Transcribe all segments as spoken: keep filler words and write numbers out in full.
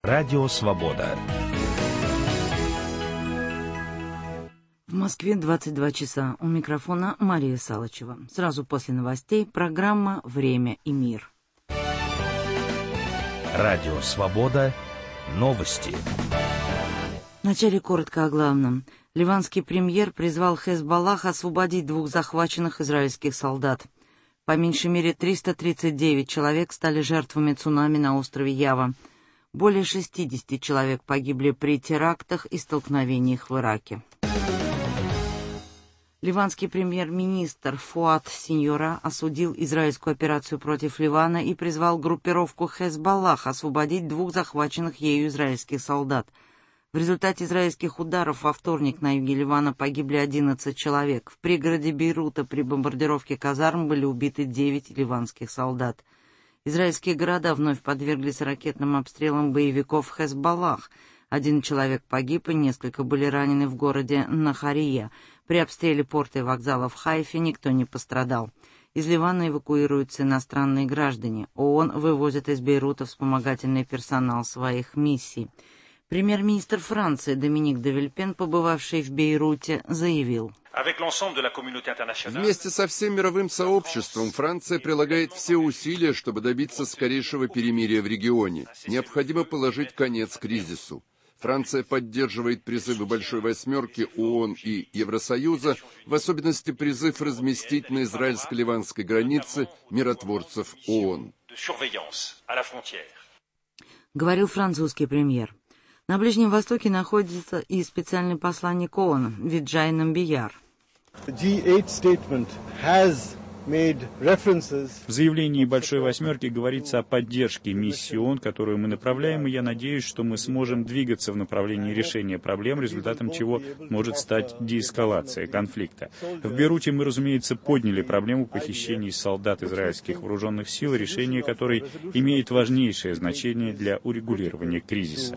Радио Свобода. В Москве двадцать два часа. У микрофона Мария Салычева. Сразу после новостей программа «Время и мир». Радио Свобода. Новости. Вначале коротко о главном. Ливанский премьер призвал Хезболлах освободить двух захваченных израильских солдат. По меньшей мере триста тридцать девять человек стали жертвами цунами на острове Ява. Более шестьдесят человек погибли при терактах и столкновениях в Ираке. Ливанский премьер-министр Фуад Синьора осудил израильскую операцию против Ливана и призвал группировку Хезболлах освободить двух захваченных ею израильских солдат. В результате израильских ударов во вторник на юге Ливана погибли одиннадцать человек. В пригороде Бейрута при бомбардировке казарм были убиты девять ливанских солдат. Израильские города вновь подверглись ракетным обстрелам боевиков Хезболлах. Один человек погиб и несколько были ранены в городе Нахария. При обстреле порта и вокзала в Хайфе никто не пострадал. Из Ливана эвакуируются иностранные граждане. ООН вывозит из Бейрута вспомогательный персонал своих миссий. Премьер-министр Франции Доминик де Вильпен, побывавший в Бейруте, заявил: «Вместе со всем мировым сообществом Франция прилагает все усилия, чтобы добиться скорейшего перемирия в регионе. Необходимо положить конец кризису. Франция поддерживает призывы Большой Восьмерки, ООН и Евросоюза, в особенности призыв разместить на израильско-ливанской границе миротворцев ООН». Говорил французский премьер. На Ближнем Востоке находится и специальный посланник ООН Виджай Намбияр. В заявлении Большой Восьмерки говорится о поддержке миссии ООН, которую мы направляем, и я надеюсь, что мы сможем двигаться в направлении решения проблем, результатом чего может стать деэскалация конфликта. В Бейруте мы, разумеется, подняли проблему похищений солдат израильских вооруженных сил, решение которой имеет важнейшее значение для урегулирования кризиса.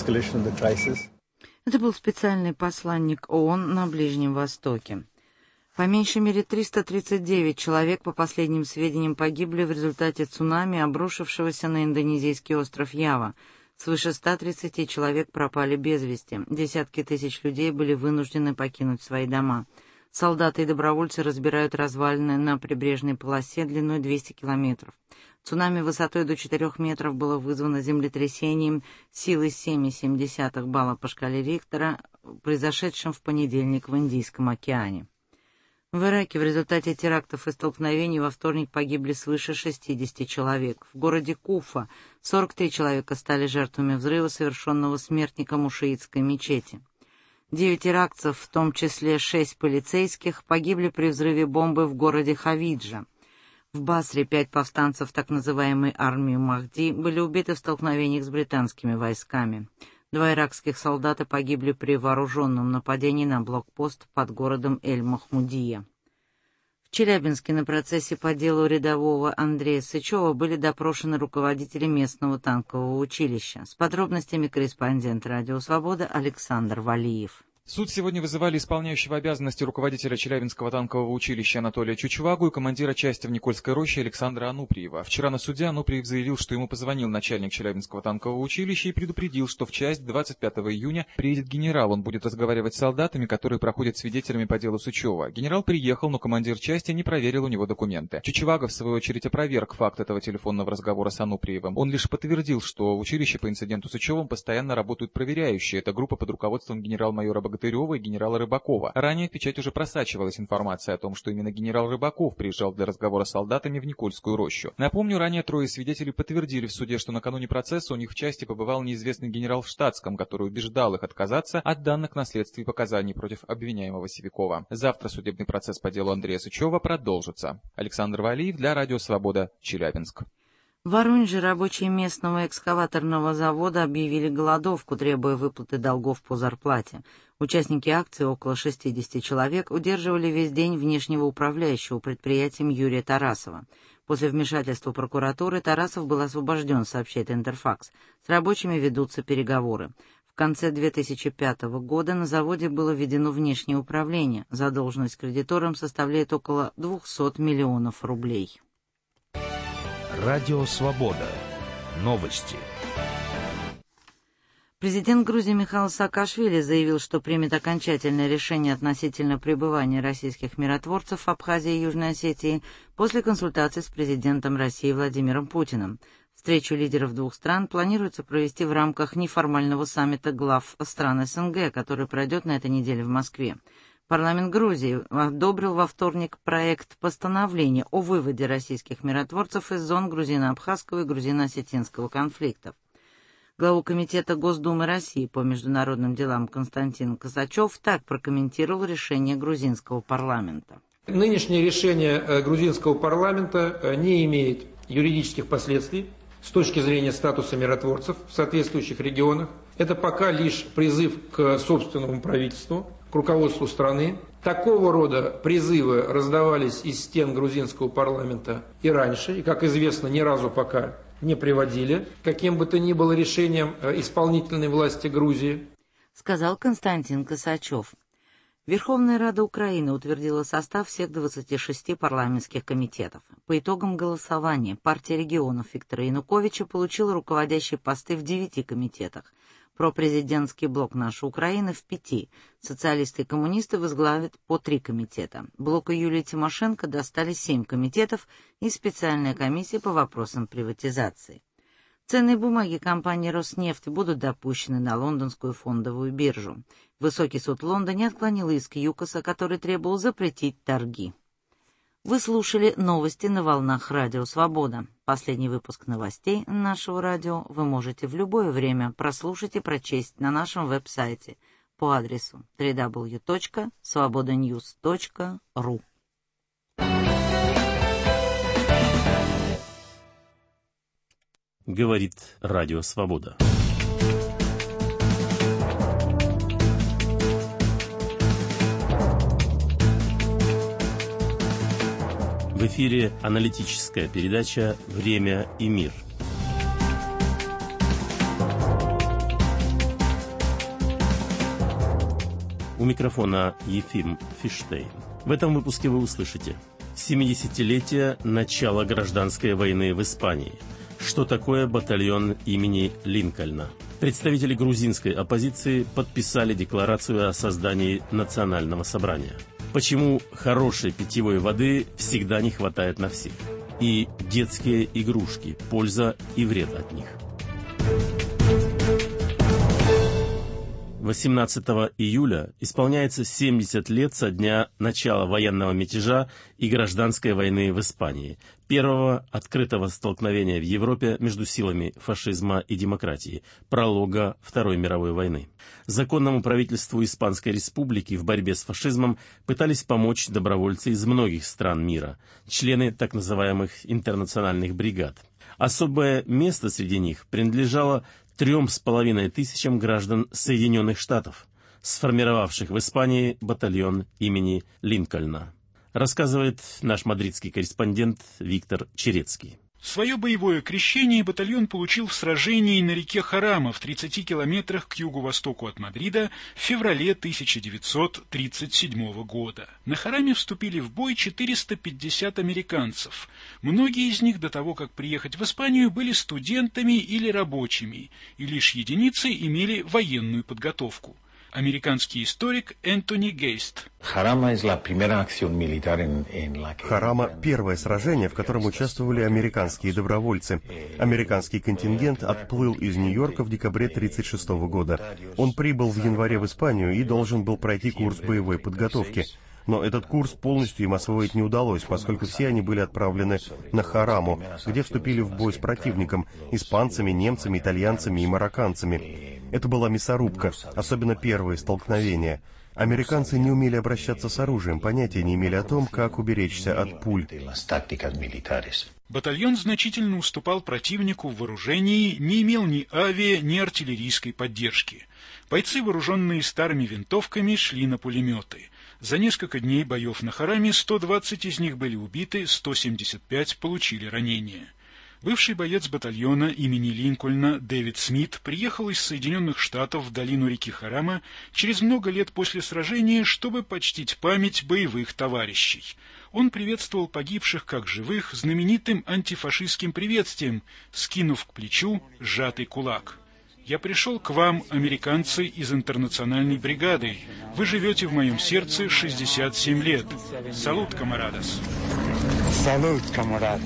Это был специальный посланник ООН на Ближнем Востоке. По меньшей мере триста тридцать девять человек, по последним сведениям, погибли в результате цунами, обрушившегося на индонезийский остров Ява. Свыше ста тридцати человек пропали без вести. Десятки тысяч людей были вынуждены покинуть свои дома. Солдаты и добровольцы разбирают развалины на прибрежной полосе длиной двести километров. Цунами высотой до четырёх метров было вызвано землетрясением силой семь целых семь десятых балла по шкале Рихтера, произошедшим в понедельник в Индийском океане. В Ираке в результате терактов и столкновений во вторник погибли свыше шестидесяти человек. В городе Куфа сорок три человека стали жертвами взрыва, совершенного смертником у шиитской мечети. Девять иракцев, в том числе шесть полицейских, погибли при взрыве бомбы в городе Хавиджа. В Басре пять повстанцев так называемой армии Махди были убиты в столкновениях с британскими войсками. Два иракских солдата погибли при вооруженном нападении на блокпост под городом Эль-Махмудия. В Челябинске на процессе по делу рядового Андрея Сычева были допрошены руководители местного танкового училища. С подробностями корреспондент «Радио Свобода» Александр Валиев. Суд сегодня вызывали исполняющего обязанности руководителя Челябинского танкового училища Анатолия Чучвагу и командира части в Никольской роще Александра Ануприева. Вчера на суде Ануприев заявил, что ему позвонил начальник Челябинского танкового училища и предупредил, что в часть двадцать пятого июня приедет генерал. Он будет разговаривать с солдатами, которые проходят свидетелями по делу Сычева. Генерал приехал, но командир части не проверил у него документы. Чучвага, в свою очередь, опроверг факт этого телефонного разговора с Ануприевым. Он лишь подтвердил, что в училище по инциденту с Сычевым постоянно работают проверяющие. Это группа под руководством генерал-майора Богатырева и генерала Рыбакова. Ранее в печать уже просачивалась информация о том, что именно генерал Рыбаков приезжал для разговора с солдатами в Никольскую рощу. Напомню, ранее трое свидетелей подтвердили в суде, что накануне процесса у них в части побывал неизвестный генерал в штатском, который убеждал их отказаться от данных на следствии показаний против обвиняемого Сивякова. Завтра судебный процесс по делу Андрея Сычева продолжится. Александр Валиев для Радио Свобода, Челябинск. В Воронеже рабочие местного экскаваторного завода объявили голодовку, требуя выплаты долгов по зарплате. Участники акции, около шестидесяти человек, удерживали весь день внешнего управляющего предприятием Юрия Тарасова. После вмешательства прокуратуры Тарасов был освобожден, сообщает Интерфакс. С рабочими ведутся переговоры. В конце две тысячи пятого года на заводе было введено внешнее управление. Задолженность кредиторам составляет около двухсот миллионов рублей. Радио Свобода. Новости. Президент Грузии Михаил Саакашвили заявил, что примет окончательное решение относительно пребывания российских миротворцев в Абхазии и Южной Осетии после консультаций с президентом России Владимиром Путиным. Встречу лидеров двух стран планируется провести в рамках неформального саммита глав стран СНГ, который пройдет на этой неделе в Москве. Парламент Грузии одобрил во вторник проект постановления о выводе российских миротворцев из зон грузино-абхазского и грузино-осетинского конфликтов. Главу Комитета Госдумы России по международным делам Константин Косачев так прокомментировал решение грузинского парламента. Нынешнее решение грузинского парламента не имеет юридических последствий с точки зрения статуса миротворцев в соответствующих регионах. Это пока лишь призыв к собственному правительству, к руководству страны. Такого рода призывы раздавались из стен грузинского парламента и раньше, и, как известно, ни разу пока не приводили к каким бы то ни было решениям исполнительной власти Грузии, сказал Константин Косачев. Верховная Рада Украины утвердила состав всех двадцати шести парламентских комитетов. По итогам голосования партия регионов Виктора Януковича получила руководящие посты в девяти комитетах. Пропрезидентский блок «Наша Украина» в пяти. Социалисты и коммунисты возглавят по три комитета. Блоку Юлии Тимошенко достали семь комитетов и специальная комиссия по вопросам приватизации. Ценные бумаги компании «Роснефть» будут допущены на лондонскую фондовую биржу. Высокий суд в Лондоне отклонил иск ЮКОСа, который требовал запретить торги. Вы слушали новости на волнах Радио Свобода. Последний выпуск новостей нашего радио вы можете в любое время прослушать и прочесть на нашем веб-сайте по адресу дабл ю дабл ю дабл ю точка свобода ньюс точка ру. Говорит Радио Свобода. В эфире аналитическая передача «Время и мир». У микрофона Ефим Фиштейн. В этом выпуске вы услышите: семидесятилетие начала гражданской войны в Испании. Что такое батальон имени Линкольна? Представители грузинской оппозиции подписали декларацию о создании национального собрания. Почему хорошей питьевой воды всегда не хватает на всех? И детские игрушки, польза и вред от них. восемнадцатого июля исполняется семьдесят лет со дня начала военного мятежа и гражданской войны в Испании, первого открытого столкновения в Европе между силами фашизма и демократии, пролога Второй мировой войны. Законному правительству Испанской Республики в борьбе с фашизмом пытались помочь добровольцы из многих стран мира, члены так называемых интернациональных бригад. Особое место среди них принадлежало трем с половиной тысячам граждан Соединенных Штатов, сформировавших в Испании батальон имени Линкольна, рассказывает наш мадридский корреспондент Виктор Черецкий. Свое боевое крещение батальон получил в сражении на реке Харама в тридцати километрах к юго-востоку от Мадрида в феврале тысяча девятьсот тридцать седьмого года. На Хараме вступили в бой четыреста пятьдесят американцев. Многие из них до того, как приехать в Испанию, были студентами или рабочими, и лишь единицы имели военную подготовку. Американский историк Энтони Гейст. Харама – первое сражение, в котором участвовали американские добровольцы. Американский контингент отплыл из Нью-Йорка в декабре тысяча девятьсот тридцать шестого года. Он прибыл в январе в Испанию и должен был пройти курс боевой подготовки. Но этот курс полностью им освоить не удалось, поскольку все они были отправлены на Хараму, где вступили в бой с противником – испанцами, немцами, итальянцами и марокканцами. Это была мясорубка, особенно первые столкновения. Американцы не умели обращаться с оружием, понятия не имели о том, как уберечься от пуль. Батальон значительно уступал противнику в вооружении, не имел ни авиа, ни артиллерийской поддержки. Бойцы, вооруженные старыми винтовками, шли на пулеметы. За несколько дней боев на Хараме сто двадцать из них были убиты, сто семьдесят пять получили ранения. Бывший боец батальона имени Линкольна Дэвид Смит приехал из Соединенных Штатов в долину реки Харама через много лет после сражения, чтобы почтить память боевых товарищей. Он приветствовал погибших как живых знаменитым антифашистским приветствием, скинув к плечу сжатый кулак. Я пришел к вам, американцы из интернациональной бригады. Вы живете в моем сердце шестьдесят семь лет. Салют, камарадос. Салют, камарадос.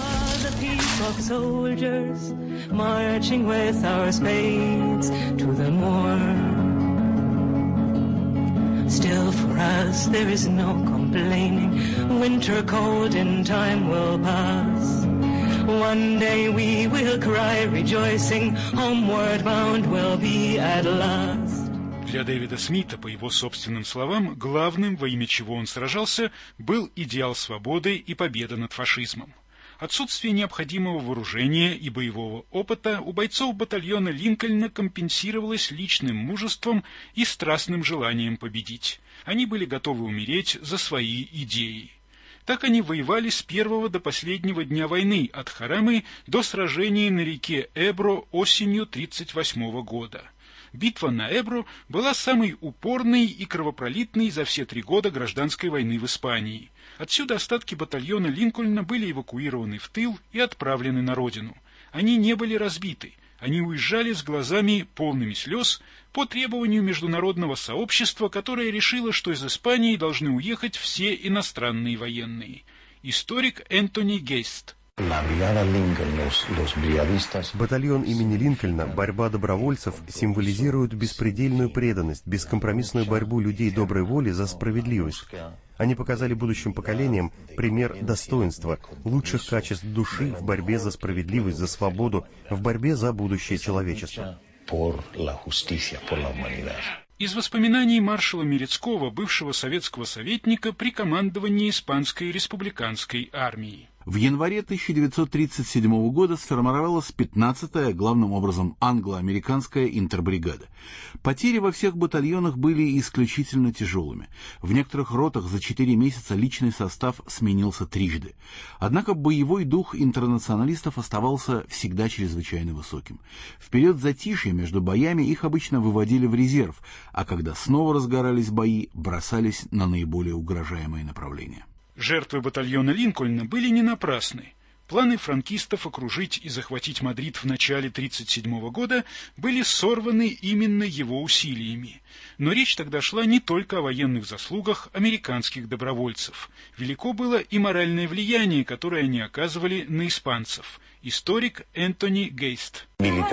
Still for us there is no complaining. Winter cold in time will pass. One day we will cry rejoicing. Homeward bound will be at last. Для Дэвида Смита, по его собственным словам, главным, во имя чего он сражался, был идеал свободы и победа над фашизмом. Отсутствие необходимого вооружения и боевого опыта у бойцов батальона Линкольна компенсировалось личным мужеством и страстным желанием победить. Они были готовы умереть за свои идеи. Так они воевали с первого до последнего дня войны, от Харамы до сражения на реке Эбро осенью тридцать восьмого года. Битва на Эбро была самой упорной и кровопролитной за все три года гражданской войны в Испании. Отсюда остатки батальона Линкольна были эвакуированы в тыл и отправлены на родину. Они не были разбиты, они уезжали с глазами полными слез по требованию международного сообщества, которое решило, что из Испании должны уехать все иностранные военные. Историк Энтони Гейст. Батальон имени Линкольна, борьба добровольцев, символизирует беспредельную преданность, бескомпромиссную борьбу людей доброй воли за справедливость. Они показали будущим поколениям пример достоинства, лучших качеств души в борьбе за справедливость, за свободу, в борьбе за будущее человечества. Из воспоминаний маршала Мерецкого, бывшего советского советника при командовании Испанской республиканской армии. В январе тысяча девятьсот тридцать седьмого года сформировалась пятнадцатая, главным образом англо-американская интербригада. Потери во всех батальонах были исключительно тяжелыми. В некоторых ротах за четыре месяца личный состав сменился трижды. Однако боевой дух интернационалистов оставался всегда чрезвычайно высоким. В период затишья между боями их обычно выводили в резерв, а когда снова разгорались бои, бросались на наиболее угрожаемые направления. Жертвы батальона Линкольна были не напрасны. Планы франкистов окружить и захватить Мадрид в начале тридцать седьмого года были сорваны именно его усилиями. Но речь тогда шла не только о военных заслугах американских добровольцев. Велико было и моральное влияние, которое они оказывали на испанцев. Историк Энтони Гейст.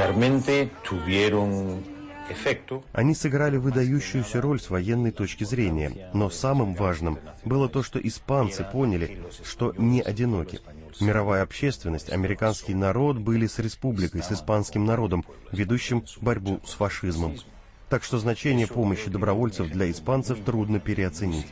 Они сыграли выдающуюся роль с военной точки зрения, но самым важным было то, что испанцы поняли, что не одиноки. Мировая общественность, американский народ были с республикой, с испанским народом, ведущим борьбу с фашизмом. Так что значение помощи добровольцев для испанцев трудно переоценить.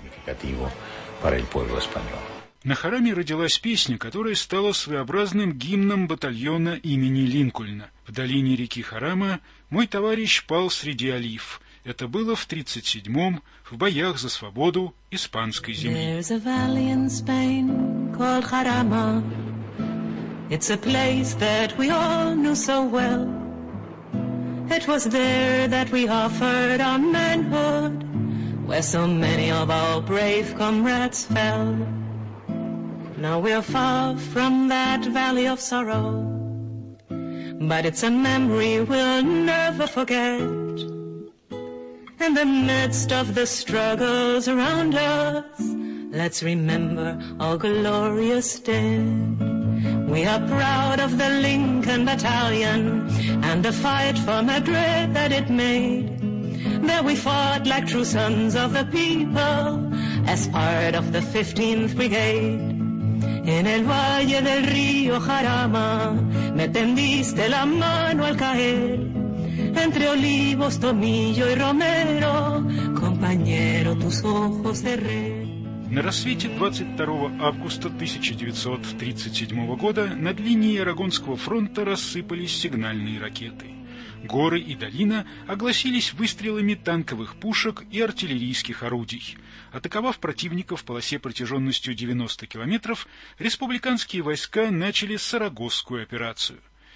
На Хараме родилась песня, которая стала своеобразным гимном батальона имени Линкольна. В долине реки Харама мой товарищ пал среди олив. Это было в тридцать седьмом, в боях за свободу испанской земли. There's a valley in Spain called Jarama. It's a place that we all knew so well. It was there that we offered our manhood, where so many of our brave comrades fell. Now we're far from that valley of sorrow, but it's a memory we'll never forget. In the midst of the struggles around us, let's remember our glorious dead. We are proud of the Lincoln Battalion and the fight for Madrid that it made. There we fought like true sons of the people as part of the fifteenth Brigade. En el valle del río Jarama me tendiste la mano al caer. Entre olivos, tomillo y romero, compañero, tus ojos cerré. На рассвете двадцать второго августа тысяча девятьсот тридцать седьмого года над линией Арагонского фронта рассыпались сигнальные ракеты. Горы и долина огласились выстрелами танковых пушек и артиллерийских орудий. Атаковав противника в полосе протяженностью девяносто километров, республиканские войска начали Сарагосскую операцию.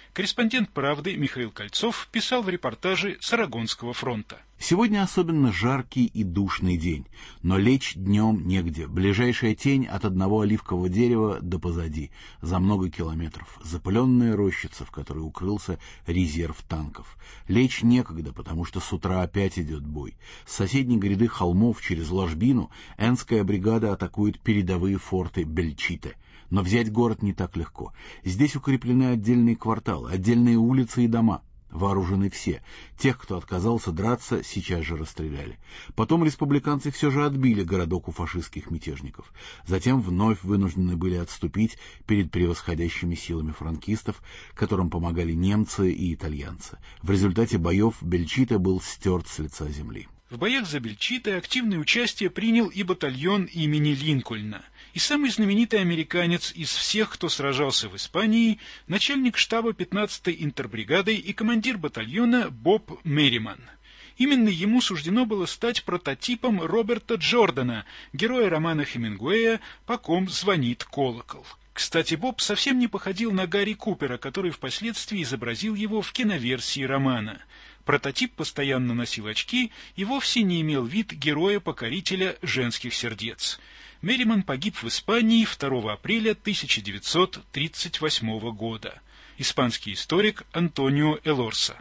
Корреспондент «Правды» Михаил Кольцов писал в репортаже с Арагонского фронта. Сегодня особенно жаркий и душный день, но лечь днем негде. Ближайшая тень от одного оливкового дерева до позади, за много километров. Запыленная рощица, в которой укрылся резерв танков. Лечь некогда, потому что с утра опять идет бой. С соседней гряды холмов через ложбину энская бригада атакует передовые форты Бельчите. Но взять город не так легко. Здесь укреплены отдельные кварталы, отдельные улицы и дома. Вооружены все. Тех, кто отказался драться, сейчас же расстреляли. Потом республиканцы все же отбили городок у фашистских мятежников. Затем вновь вынуждены были отступить перед превосходящими силами франкистов, которым помогали немцы и итальянцы. В результате боев Бельчите был стерт с лица земли. В боях за Бельчите активное участие принял и батальон имени Линкольна. И самый знаменитый американец из всех, кто сражался в Испании, начальник штаба пятнадцатой интербригады и командир батальона Боб Мерриман. Именно ему суждено было стать прототипом Роберта Джордана, героя романа Хемингуэя «По ком звонит колокол». Кстати, Боб совсем не походил на Гарри Купера, который впоследствии изобразил его в киноверсии романа. Прототип постоянно носил очки и вовсе не имел вид героя-покорителя женских сердец. Мерриман погиб в Испании второго апреля тысяча девятьсот тридцать восьмого года. Испанский историк Антонио Элорса.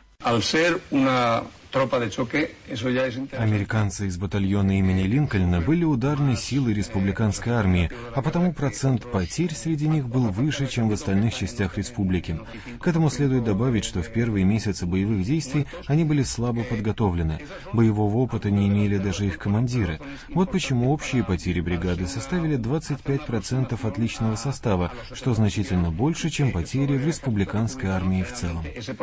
Американцы из батальона имени Линкольна были ударной силой республиканской армии, а потому процент потерь среди них был выше, чем в остальных частях республики. К этому следует добавить, что в первые месяцы боевых действий они были слабо подготовлены. Боевого опыта не имели даже их командиры. Вот почему общие потери бригады составили двадцать пять процентов от личного состава, что значительно больше, чем потери в республиканской армии в целом.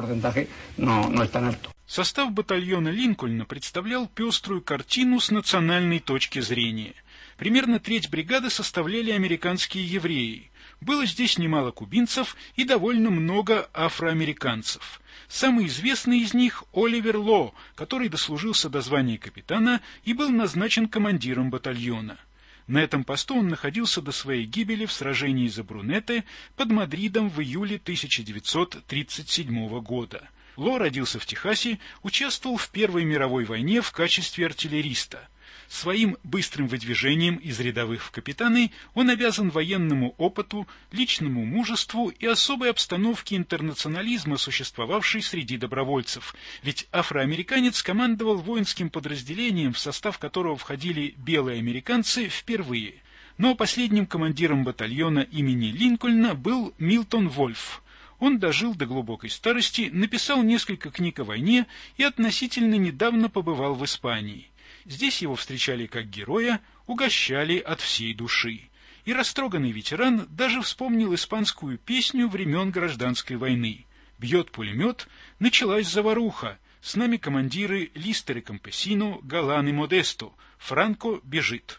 Состав батальона Линкольна представлял пеструю картину с национальной точки зрения. Примерно треть бригады составляли американские евреи. Было здесь немало кубинцев и довольно много афроамериканцев. Самый известный из них – Оливер Ло, который дослужился до звания капитана и был назначен командиром батальона. На этом посту он находился до своей гибели в сражении за Брунете под Мадридом в июле тысяча девятьсот тридцать седьмого года. Ло родился в Техасе, участвовал в Первой мировой войне в качестве артиллериста. Своим быстрым выдвижением из рядовых в капитаны он обязан военному опыту, личному мужеству и особой обстановке интернационализма, существовавшей среди добровольцев. Ведь афроамериканец командовал воинским подразделением, в состав которого входили белые американцы, впервые. Но последним командиром батальона имени Линкольна был Милтон Вольф. Он дожил до глубокой старости, написал несколько книг о войне и относительно недавно побывал в Испании. Здесь его встречали как героя, угощали от всей души. И растроганный ветеран даже вспомнил испанскую песню времен Гражданской войны. «Бьет пулемет, началась заваруха, с нами командиры Листер и Кампесино, Галан и Модесто, Франко бежит».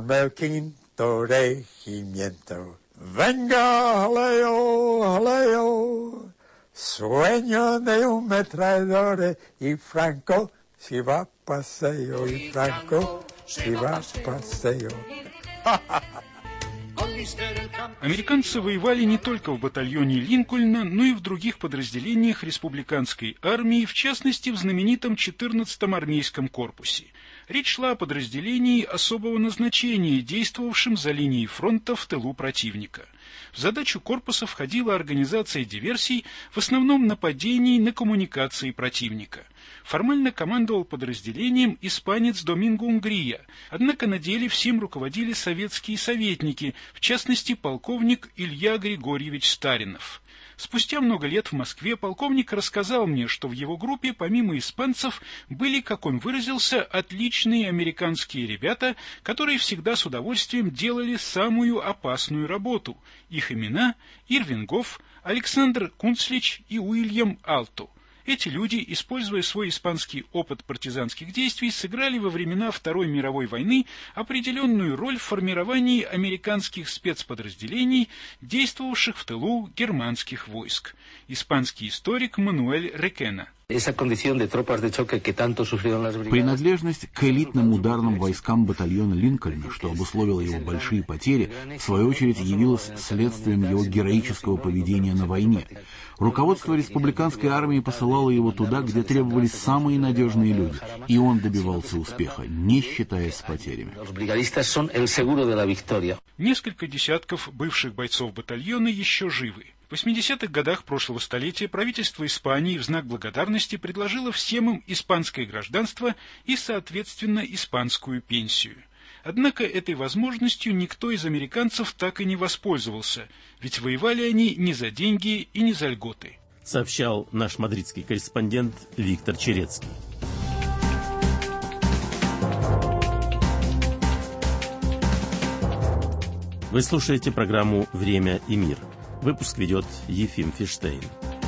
Venga, jaleo, jaleo, sueño de un metrallador y Franco si va a paseo, y Franco si va a paseo. Американцы воевали не только в батальоне Линкольна, но и в других подразделениях республиканской армии, в частности в знаменитом четырнадцатом армейском корпусе. Речь шла о подразделении особого назначения, действовавшем за линией фронта в тылу противника. В задачу корпуса входила организация диверсий, в основном нападений на коммуникации противника. Формально командовал подразделением испанец Доминго Унгрия, однако на деле всем руководили советские советники, в частности полковник Илья Григорьевич Старинов. Спустя много лет в Москве полковник рассказал мне, что в его группе помимо испанцев были, как он выразился, отличные американские ребята, которые всегда с удовольствием делали самую опасную работу. Их имена – Ирвин Гофф, Александр Кунцлич и Уильям Алто. Эти люди, используя свой испанский опыт партизанских действий, сыграли во времена Второй мировой войны определенную роль в формировании американских спецподразделений, действовавших в тылу германских войск. Испанский историк Мануэль Рекена. Принадлежность к элитным ударным войскам батальона Линкольна, что обусловило его большие потери, в свою очередь явилось следствием его героического поведения на войне. Руководство республиканской армии посылало его туда, где требовались самые надежные люди, и он добивался успеха, не считаясь с потерями. Несколько десятков бывших бойцов батальона еще живы. В восьмидесятых годах прошлого столетия правительство Испании в знак благодарности предложило всем им испанское гражданство и, соответственно, испанскую пенсию. Однако этой возможностью никто из американцев так и не воспользовался, ведь воевали они не за деньги и не за льготы. Сообщал наш мадридский корреспондент Виктор Черецкий. Вы слушаете программу «Время и мир». Выпуск ведет Ефим Фиштейн.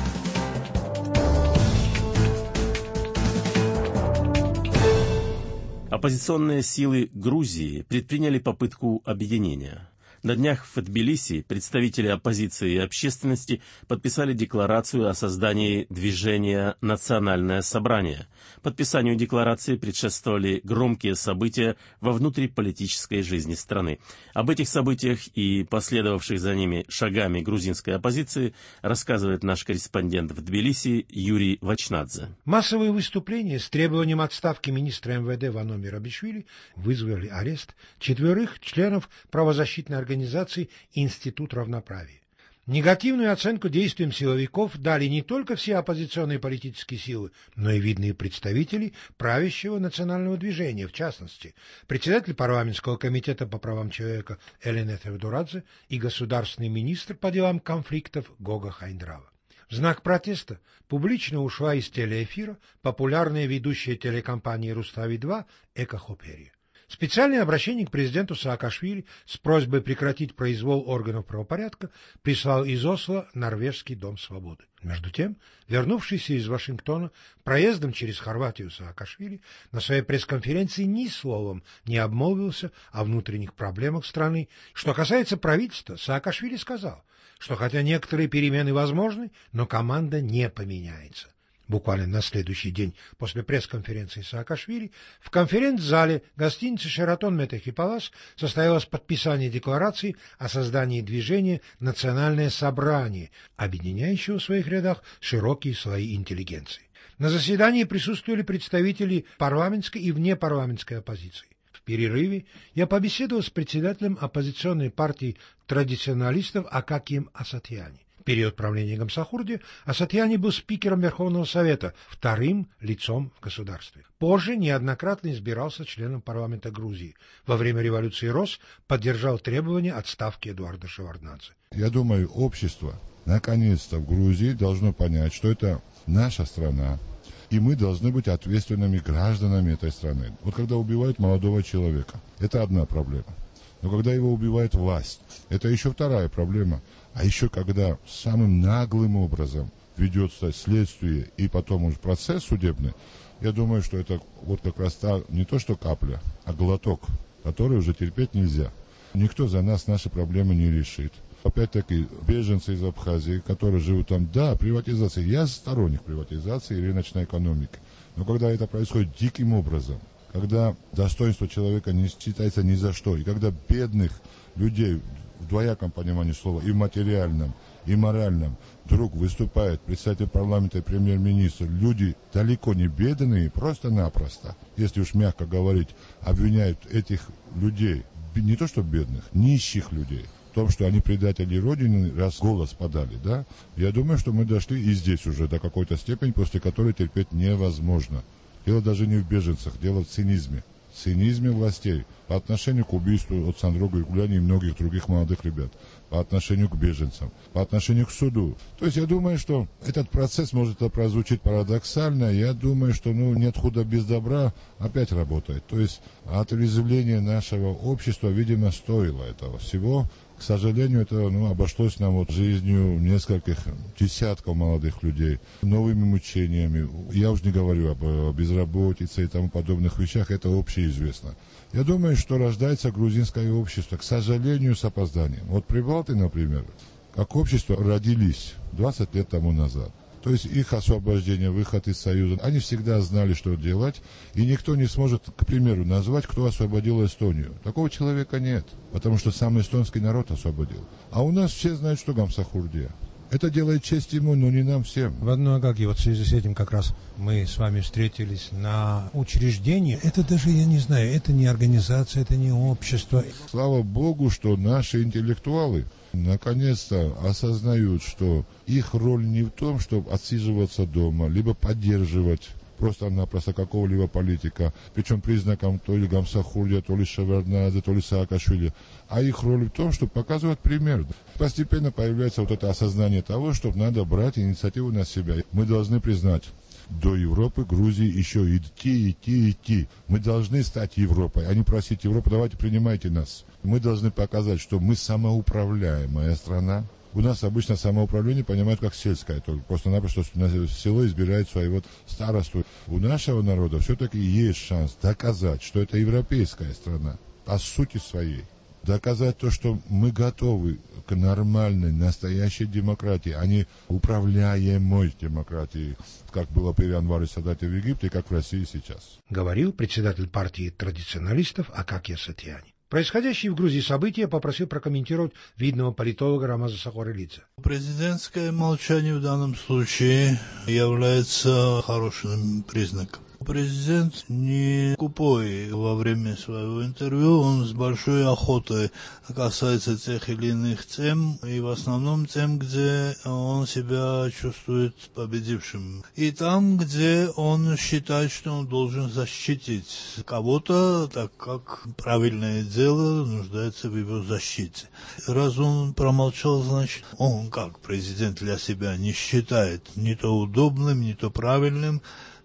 Оппозиционные силы Грузии предприняли попытку объединения. На днях в Тбилиси представители оппозиции и общественности подписали декларацию о создании движения «Национальное собрание». Подписанию декларации предшествовали громкие события во внутриполитической жизни страны. Об этих событиях и последовавших за ними шагами грузинской оппозиции рассказывает наш корреспондент в Тбилиси Юрий Вачнадзе. Массовые выступления с требованием отставки министра эм вэ дэ Вано Мерабишвили вызвали арест четверых членов правозащитной организации организации «Институт равноправия». Негативную оценку действиям силовиков дали не только все оппозиционные политические силы, но и видные представители правящего национального движения, в частности, председатель парламентского комитета по правам человека Элена Теодорадзе и государственный министр по делам конфликтов Гога Хайндрава. В знак протеста публично ушла из телеэфира популярная ведущая телекомпании «Рустави-два» Эка Хоперия. Специальное обращение к президенту Саакашвили с просьбой прекратить произвол органов правопорядка прислал из Осло Норвежский дом свободы. Между тем, вернувшийся из Вашингтона проездом через Хорватию Саакашвили на своей пресс-конференции ни словом не обмолвился о внутренних проблемах страны. Что касается правительства, Саакашвили сказал, что хотя некоторые перемены возможны, но команда не поменяется. Буквально на следующий день после пресс-конференции Саакашвили в конференц-зале гостиницы «Шератон Метехи Палас» состоялось подписание декларации о создании движения «Национальное собрание», объединяющего в своих рядах широкие слои интеллигенции. На заседании присутствовали представители парламентской и внепарламентской оппозиции. В перерыве я побеседовал с председателем оппозиционной партии традиционалистов Акакием Асатьяни. В период правления Гамсахурди Асатьяни был спикером Верховного Совета, вторым лицом в государстве. Позже неоднократно избирался членом парламента Грузии. Во время революции РОС поддержал требования отставки Эдуарда Шеварднадзе. Я думаю, общество наконец-то в Грузии должно понять, что это наша страна, и мы должны быть ответственными гражданами этой страны. Вот когда убивают молодого человека, это одна проблема. Но когда его убивает власть, это еще вторая проблема. А еще когда самым наглым образом ведется следствие и потом уже процесс судебный, я думаю, что это вот как раз та, не то что капля, а глоток, который уже терпеть нельзя. Никто за нас наши проблемы не решит. Опять-таки, беженцы из Абхазии, которые живут там, да, приватизация. Я сторонник приватизации и рыночной экономики. Но когда это происходит диким образом, когда достоинство человека не считается ни за что, и когда бедных людей в двояком понимании слова, и в материальном, и моральном, вдруг выступает представитель парламента и премьер-министр, люди далеко не бедные, просто-напросто, если уж мягко говорить, обвиняют этих людей, не то что бедных, нищих людей, в том, что они предатели Родины, раз голос подали, да, я думаю, что мы дошли и здесь уже до какой-то степени, после которой терпеть невозможно. Дело даже не в беженцах, дело в цинизме. Цинизме властей по отношению к убийству от Сандро Григуляни и многих других молодых ребят, по отношению к беженцам, по отношению к суду. То есть я думаю, что этот процесс может прозвучить парадоксально, я думаю, что ну, нет худа без добра опять работает. То есть отрезвление нашего общества, видимо, стоило этого всего. К сожалению, это ну, обошлось нам вот жизнью нескольких десятков молодых людей, новыми мучениями. Я уже не говорю об безработице и тому подобных вещах, это общеизвестно. Я думаю, что рождается грузинское общество, к сожалению, с опозданием. Вот прибалты, например, как общество родились двадцать лет тому назад. То есть их освобождение, выход из Союза, они всегда знали, что делать, и никто не сможет, к примеру, назвать, кто освободил Эстонию. Такого человека нет, потому что сам эстонский народ освободил. А у нас все знают, что Гамсахурдия. Это делает честь ему, но не нам всем. В одной Агаге, вот в связи с этим как раз мы с вами встретились на учреждении. Это даже, я не знаю, это не организация, это не общество. Слава Богу, что наши интеллектуалы наконец-то осознают, что их роль не в том, чтобы отсиживаться дома, либо поддерживать просто-напросто какого-либо политика, причем признаком то ли Гамсахурдия, то ли Шеварднадзе, то ли Саакашвили, а их роль в том, чтобы показывать пример. Постепенно появляется вот это осознание того, что надо брать инициативу на себя. Мы должны признать, до Европы, Грузии еще идти, идти, идти. Мы должны стать Европой, а не просить Европу, давайте принимайте нас. Мы должны показать, что мы самоуправляемая страна. У нас обычно самоуправление понимают как сельское, только просто-напросто село избирает своего старосту. У нашего народа все-таки есть шанс доказать, что это европейская страна, по сути своей. Доказать то, что мы готовы к нормальной, настоящей демократии, а не управляемой демократии, как было при Анваре Садате в Египте, как в России сейчас. Говорил председатель партии традиционалистов Акакия Сатиани. Происходящие в Грузии события попросил прокомментировать видного политолога Рамаза Сахурилидзе. Президентское молчание в данном случае является хорошим признаком. Президент не купой во время своего интервью, он с большой охотой касается тех или иных тем, и в основном тем, где он себя чувствует победившим. И там, где он считает, что он должен защитить кого-то, так как правильное дело нуждается в его защите. Раз он промолчал, значит, он как президент для себя не считает ни то удобным, ни то правильным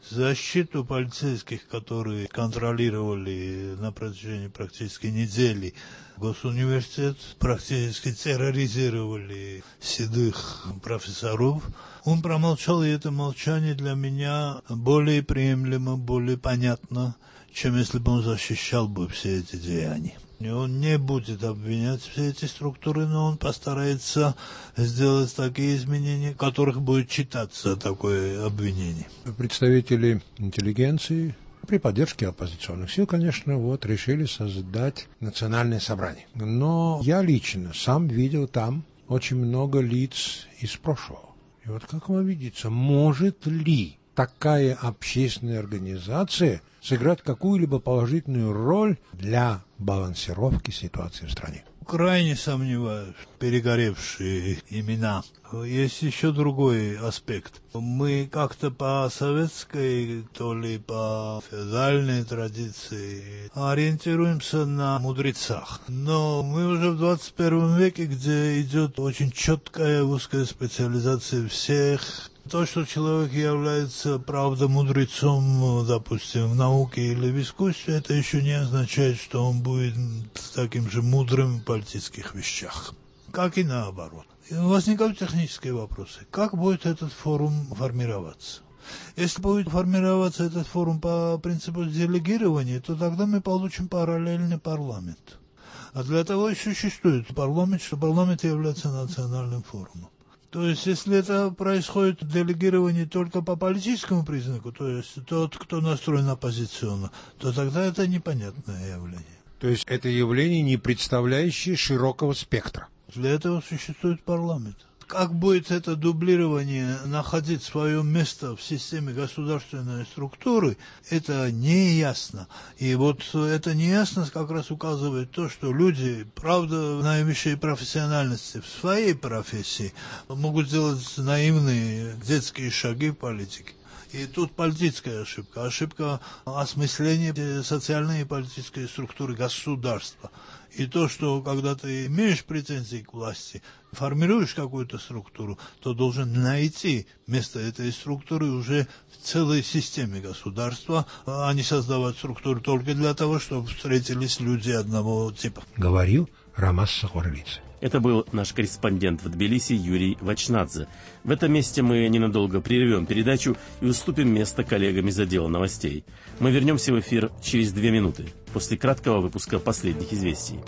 защиту полицейских, которые контролировали на протяжении практически недели госуниверситет, практически терроризировали седых профессоров. Он промолчал, и это молчание для меня более приемлемо, более понятно, чем если бы он защищал бы все эти деяния. И он не будет обвинять все эти структуры, но он постарается сделать такие изменения, в которых будет читаться такое обвинение. Представители интеллигенции при поддержке оппозиционных сил, конечно, вот решили создать национальное собрание. Но я лично сам видел там очень много лиц из прошлого. И вот как вам видится, может ли такая общественная организация сыграть какую-либо положительную роль для балансировки ситуации в стране? Крайне сомневаюсь. Перегоревшие имена. Есть еще другой аспект. Мы как-то по советской, то ли по феодальной традиции ориентируемся на мудрецах. Но мы уже в двадцать первом веке, где идет очень четкая узкая специализация всех. То, что человек является, правда, мудрецом, допустим, в науке или в искусстве, это еще не означает, что он будет таким же мудрым в политических вещах. Как и наоборот. И возникают технические вопросы. Как будет этот форум формироваться? Если будет формироваться этот форум по принципу делегирования, то тогда мы получим параллельный парламент. А для того и существует парламент, что парламент является национальным форумом. То есть, если это происходит делегирование только по политическому признаку, то есть тот, кто настроен оппозиционно, то тогда это непонятное явление. То есть это явление, не представляющее широкого спектра. Для этого существует парламент. Как будет это дублирование находить свое место в системе государственной структуры, это не ясно. И вот эта неясность как раз указывает то, что люди, правда, наивысшей профессиональности в своей профессии могут делать наивные детские шаги в политике. И тут политическая ошибка, ошибка осмысления социальной и политической структуры государства. И то, что когда ты имеешь претензии к власти, формируешь какую-то структуру, то должен найти место этой структуры уже в целой системе государства, а не создавать структуру только для того, чтобы встретились люди одного типа. Говорил Рамаз Сахурилидзе. Это был наш корреспондент в Тбилиси Юрий Вачнадзе. В этом месте мы ненадолго прервем передачу и уступим место коллегам из отдела новостей. Мы вернемся в эфир через две минуты, после краткого выпуска последних известий.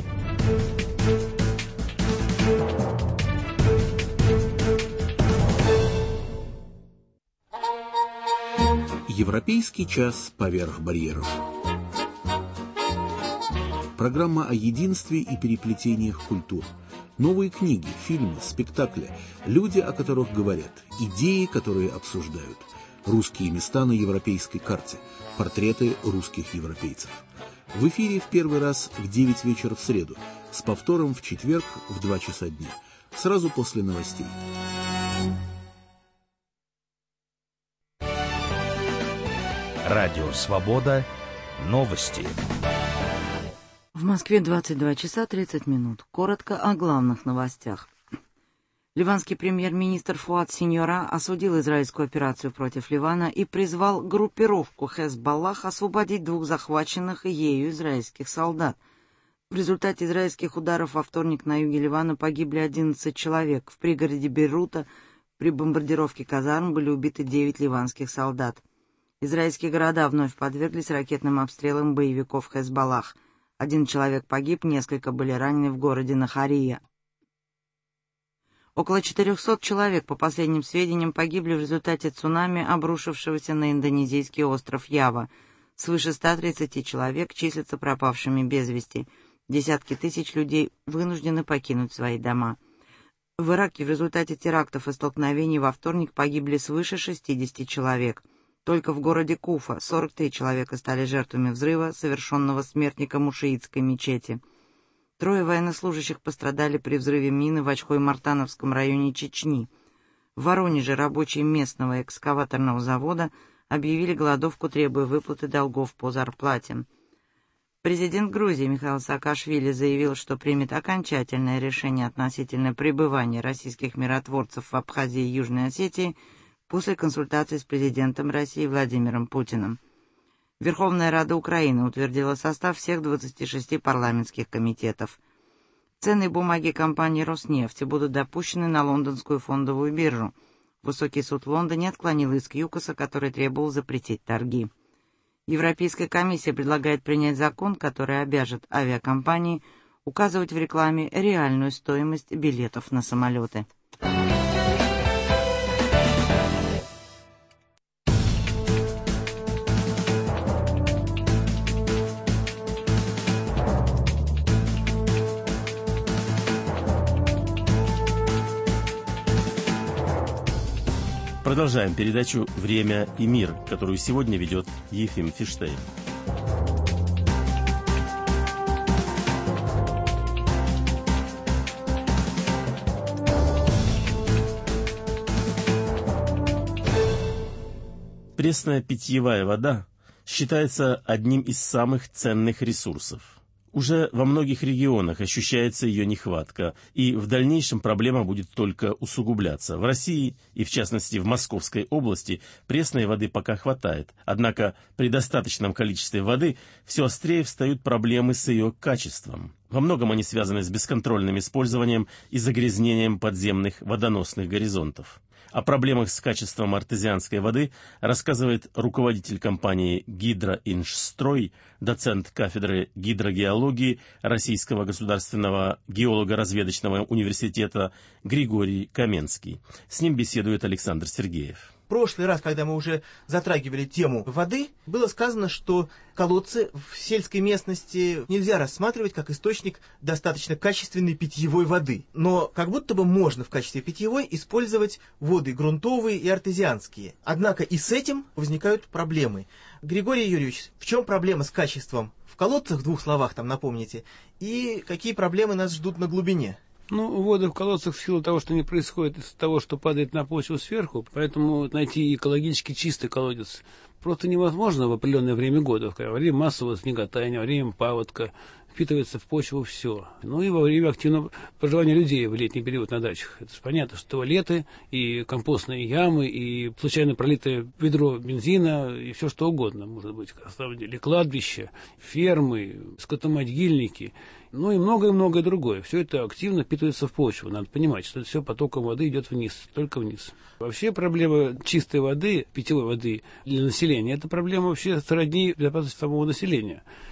Европейский час поверх барьеров. Программа о единстве и переплетениях культур. Новые книги, фильмы, спектакли, люди, о которых говорят, идеи, которые обсуждают. Русские места на европейской карте, портреты русских европейцев. В эфире в первый раз в девять вечера в среду, с повтором в четверг в два часа дня, сразу после новостей. Радио «Свобода». Новости. В Москве двадцать два часа тридцать минут. Коротко о главных новостях. Ливанский премьер-министр Фуад Синьора осудил израильскую операцию против Ливана и призвал группировку Хезболлах освободить двух захваченных ею израильских солдат. В результате израильских ударов во вторник на юге Ливана погибли одиннадцать человек. В пригороде Бейрута при бомбардировке казарм были убиты девять ливанских солдат. Израильские города вновь подверглись ракетным обстрелам боевиков Хезболлах. Один человек погиб, несколько были ранены в городе Нахария. Около четырехсот человек, по последним сведениям, погибли в результате цунами, обрушившегося на индонезийский остров Ява. Свыше ста тридцати человек числятся пропавшими без вести. Десятки тысяч людей вынуждены покинуть свои дома. В Ираке в результате терактов и столкновений во вторник погибли свыше шестидесяти человек. Только в городе Куфа сорок три человека стали жертвами взрыва, совершенного смертником у шиитской мечети. Трое военнослужащих пострадали при взрыве мины в Очхой-Мартановском районе Чечни. В Воронеже рабочие местного экскаваторного завода объявили голодовку, требуя выплаты долгов по зарплате. Президент Грузии Михаил Саакашвили заявил, что примет окончательное решение относительно пребывания российских миротворцев в Абхазии и Южной Осетии после консультации с президентом России Владимиром Путиным. Верховная Рада Украины утвердила состав всех двадцати шести парламентских комитетов. Ценные бумаги компании «Роснефти» будут допущены на лондонскую фондовую биржу. Высокий суд в Лондоне отклонил иск ЮКОСа, который требовал запретить торги. Европейская комиссия предлагает принять закон, который обяжет авиакомпании указывать в рекламе реальную стоимость билетов на самолеты. Продолжаем передачу «Время и мир», которую сегодня ведет Ефим Фиштейн. Пресная питьевая вода считается одним из самых ценных ресурсов. Уже во многих регионах ощущается ее нехватка, и в дальнейшем проблема будет только усугубляться. В России, и в частности в Московской области, пресной воды пока хватает. Однако при достаточном количестве воды все острее встают проблемы с ее качеством. Во многом они связаны с бесконтрольным использованием и загрязнением подземных водоносных горизонтов. О проблемах с качеством артезианской воды рассказывает руководитель компании «Гидроинжстрой», доцент кафедры гидрогеологии Российского государственного геолого-разведочного университета Григорий Каменский. С ним беседует Александр Сергеев. В прошлый раз, когда мы уже затрагивали тему воды, было сказано, что колодцы в сельской местности нельзя рассматривать как источник достаточно качественной питьевой воды. Но как будто бы можно в качестве питьевой использовать воды грунтовые и артезианские. Однако и с этим возникают проблемы. Григорий Юрьевич, в чем проблема с качеством в колодцах, в двух словах там напомните, и какие проблемы нас ждут на глубине? Ну, воды в колодцах в силу того, что не происходит из-за того, что падает на почву сверху, поэтому найти экологически чистый колодец просто невозможно в определенное время года. Во время массового снеготаяния, во время паводка впитывается в почву все. Ну и во время активного проживания людей в летний период на дачах. Это же понятно, что туалеты, и компостные ямы, и случайно пролитое ведро бензина, и все что угодно, может быть, на самом деле, кладбища, фермы, скотомогильники, ну и многое-многое другое. Все это активно впитывается в почву. Надо понимать, что это все потоком воды идет вниз, только вниз. Вообще проблема чистой воды, питьевой воды для населения, это проблема вообще сродни безопасности самого населения.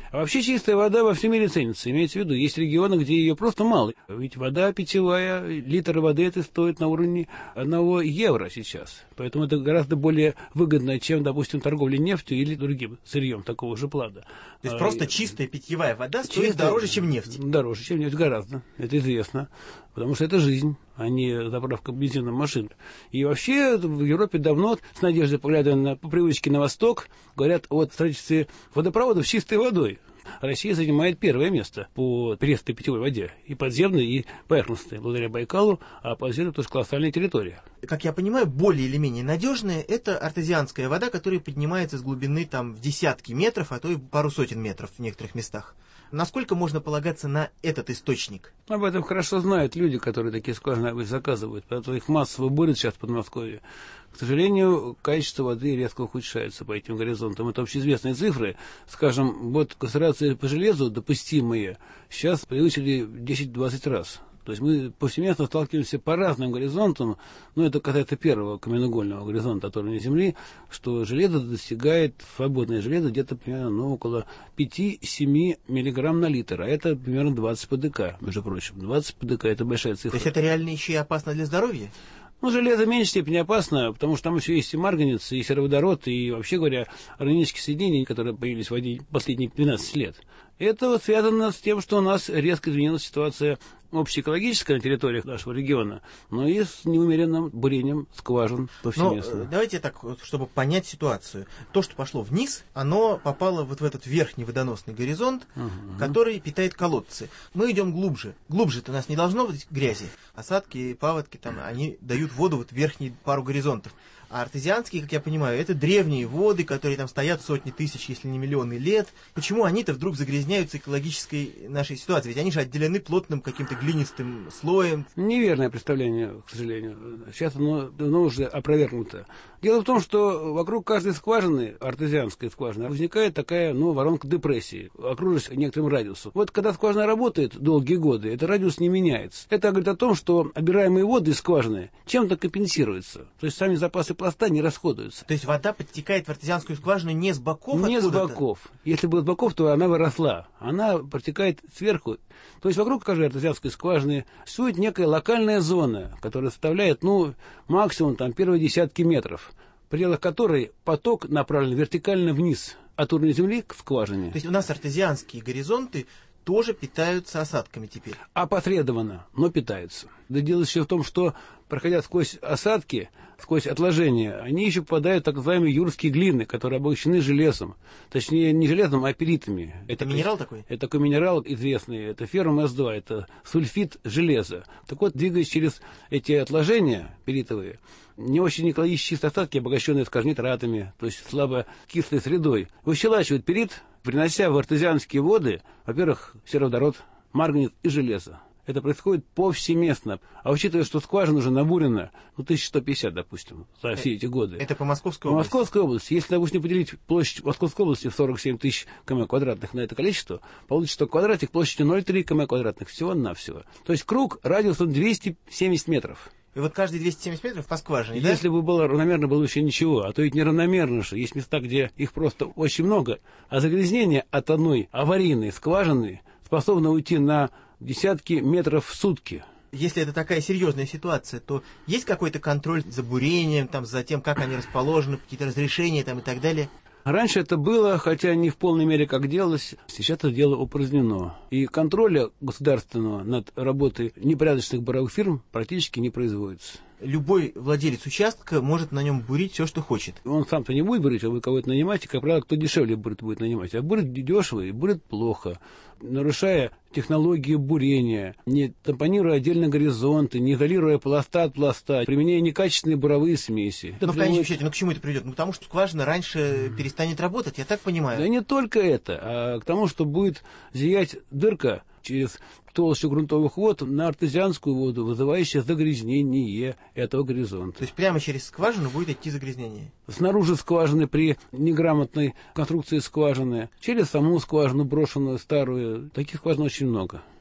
А вообще чистая вода во всем мире ценится. Имеется в виду, есть регионы, где ее просто мало. Ведь вода питьевая, литр воды это стоит на уровне одного евро сейчас. Поэтому это гораздо более выгодно, чем, допустим, торговля нефтью или другим сырьем такого же плана. То есть а, просто чистая питьевая вода стоит чистая, дороже, чем нефть? Дороже, чем нефть, гораздо. Это известно. Потому что это жизнь, а не заправка бензином машин. И вообще в Европе давно, с надеждой поглядывая на, по привычке на восток, говорят о строительстве водопроводов с чистой водой. Россия занимает первое место по пресной питьевой воде. И подземной, и поверхностной, благодаря Байкалу, а подземной тоже колоссальная территория. Как я понимаю, более или менее надежная это артезианская вода, которая поднимается с глубины там, в десятки метров, а то и пару сотен метров в некоторых местах. Насколько можно полагаться на этот источник? Об этом хорошо знают люди, которые такие скважины заказывают, поэтому их массово борют сейчас в Подмосковье. К сожалению, качество воды резко ухудшается по этим горизонтам. Это общеизвестные цифры. Скажем, вот концентрации по железу допустимые сейчас превысили десять-двадцать раз. То есть мы повсеместно сталкиваемся по разным горизонтам, ну это касается первого каменноугольного горизонта от уровня Земли, что железо достигает, свободное железо, где-то примерно ну, около пять-семь миллиграмм на литр, а это примерно двадцать ПДК, между прочим. двадцать ПДК это большая цифра. То есть это реально еще и опасно для здоровья? Ну, железо в меньшей степени опасно, потому что там еще есть и марганец, и сероводород, и вообще говоря, органические соединения, которые появились в воде последние двенадцать лет. Это вот связано с тем, что у нас резко изменилась ситуация общеэкологическая на территориях нашего региона, но и с неумеренным бурением скважин повсеместно. Но, давайте так, чтобы понять ситуацию. То, что пошло вниз, оно попало вот в этот верхний водоносный горизонт, uh-huh. который питает колодцы. Мы идем глубже. Глубже-то у нас не должно быть грязи. Осадки, паводки, там, они дают воду вот в верхние пару горизонтов. А артезианские, как я понимаю, это древние воды, которые там стоят сотни тысяч, если не миллионы лет. Почему они-то вдруг загрязняются экологической нашей ситуацией? Ведь они же отделены плотным каким-то глинистым слоем. Неверное представление, к сожалению. Сейчас оно давно уже опровергнуто. Дело в том, что вокруг каждой скважины, артезианской скважины, возникает такая, ну, воронка депрессии, окружность некоторым радиусом. Вот когда скважина работает долгие годы, этот радиус не меняется. Это говорит о том, что обираемые воды из скважины чем-то компенсируются. То есть сами запасы пласта не расходуются. То есть вода подтекает в артезианскую скважину не с боков? Не с боков. Если бы с боков, то она выросла. Она протекает сверху. То есть вокруг каждой артезианской скважины существует некая локальная зона, которая составляет, ну, максимум там первые десятки метров, в пределах которой поток направлен вертикально вниз от уровня земли к скважине. То есть у нас артезианские горизонты тоже питаются осадками теперь? Опосредованно, но питаются. Да дело еще в том, что, проходя сквозь осадки, сквозь отложения, они еще попадают в так называемые юрские глины, которые обогащены железом. Точнее, не железом, а перитами. Это, это минерал такой? Это такой минерал известный. Это феррум эс два, это сульфид железа. Так вот, двигаясь через эти отложения перитовые, не очень экологически чистые остатки, обогащенные, скажем, нитратами, то есть слабо кислой средой, выщелачивают перит, принося в артезианские воды, во-первых, сероводород, марганец и железо. Это происходит повсеместно. А учитывая, что скважина уже набурена, ну, тысяча сто пятьдесят, допустим, за все эти годы. Это по Московской области? По Московской Московской области. Если, допустим, поделить площадь Московской области в сорок семь тысяч км квадратных на это количество, получится, что квадратик площадью ноль целых три км квадратных всего-навсего. То есть круг радиусом двести семьдесят метров. И вот каждые двести семьдесят метров по скважине, да? Если бы было равномерно, было еще ничего. А то ведь неравномерно же. Есть места, где их просто очень много. А загрязнение от одной аварийной скважины способно уйти на десятки метров в сутки. Если это такая серьезная ситуация, то есть какой-то контроль за бурением, там, за тем, как они расположены, какие-то разрешения там, и так далее? Раньше это было, хотя не в полной мере как делалось, сейчас это дело упразднено. И контроля государственного над работой непорядочных буровых фирм практически не производится. Любой владелец участка может на нем бурить все, что хочет. Он сам-то не будет бурить, а вы кого-то нанимаете, как правило, кто дешевле бурит, будет нанимать. А бурит дешево и бурит плохо, нарушая технологию бурения, не тампонируя отдельно горизонты, не изолируя пласта от пласта, применяя некачественные буровые смеси. Но в конечном счете, ну к чему это приведет? Ну, к тому, что скважина раньше перестанет работать, я так понимаю. Да не только это, а к тому, что будет зиять дырка через толщу грунтовых вод на артезианскую воду, вызывающая загрязнение этого горизонта. То есть прямо через скважину будет идти загрязнение? Снаружи скважины при неграмотной конструкции скважины, через саму скважину брошенную старую. Таких скважин очень много.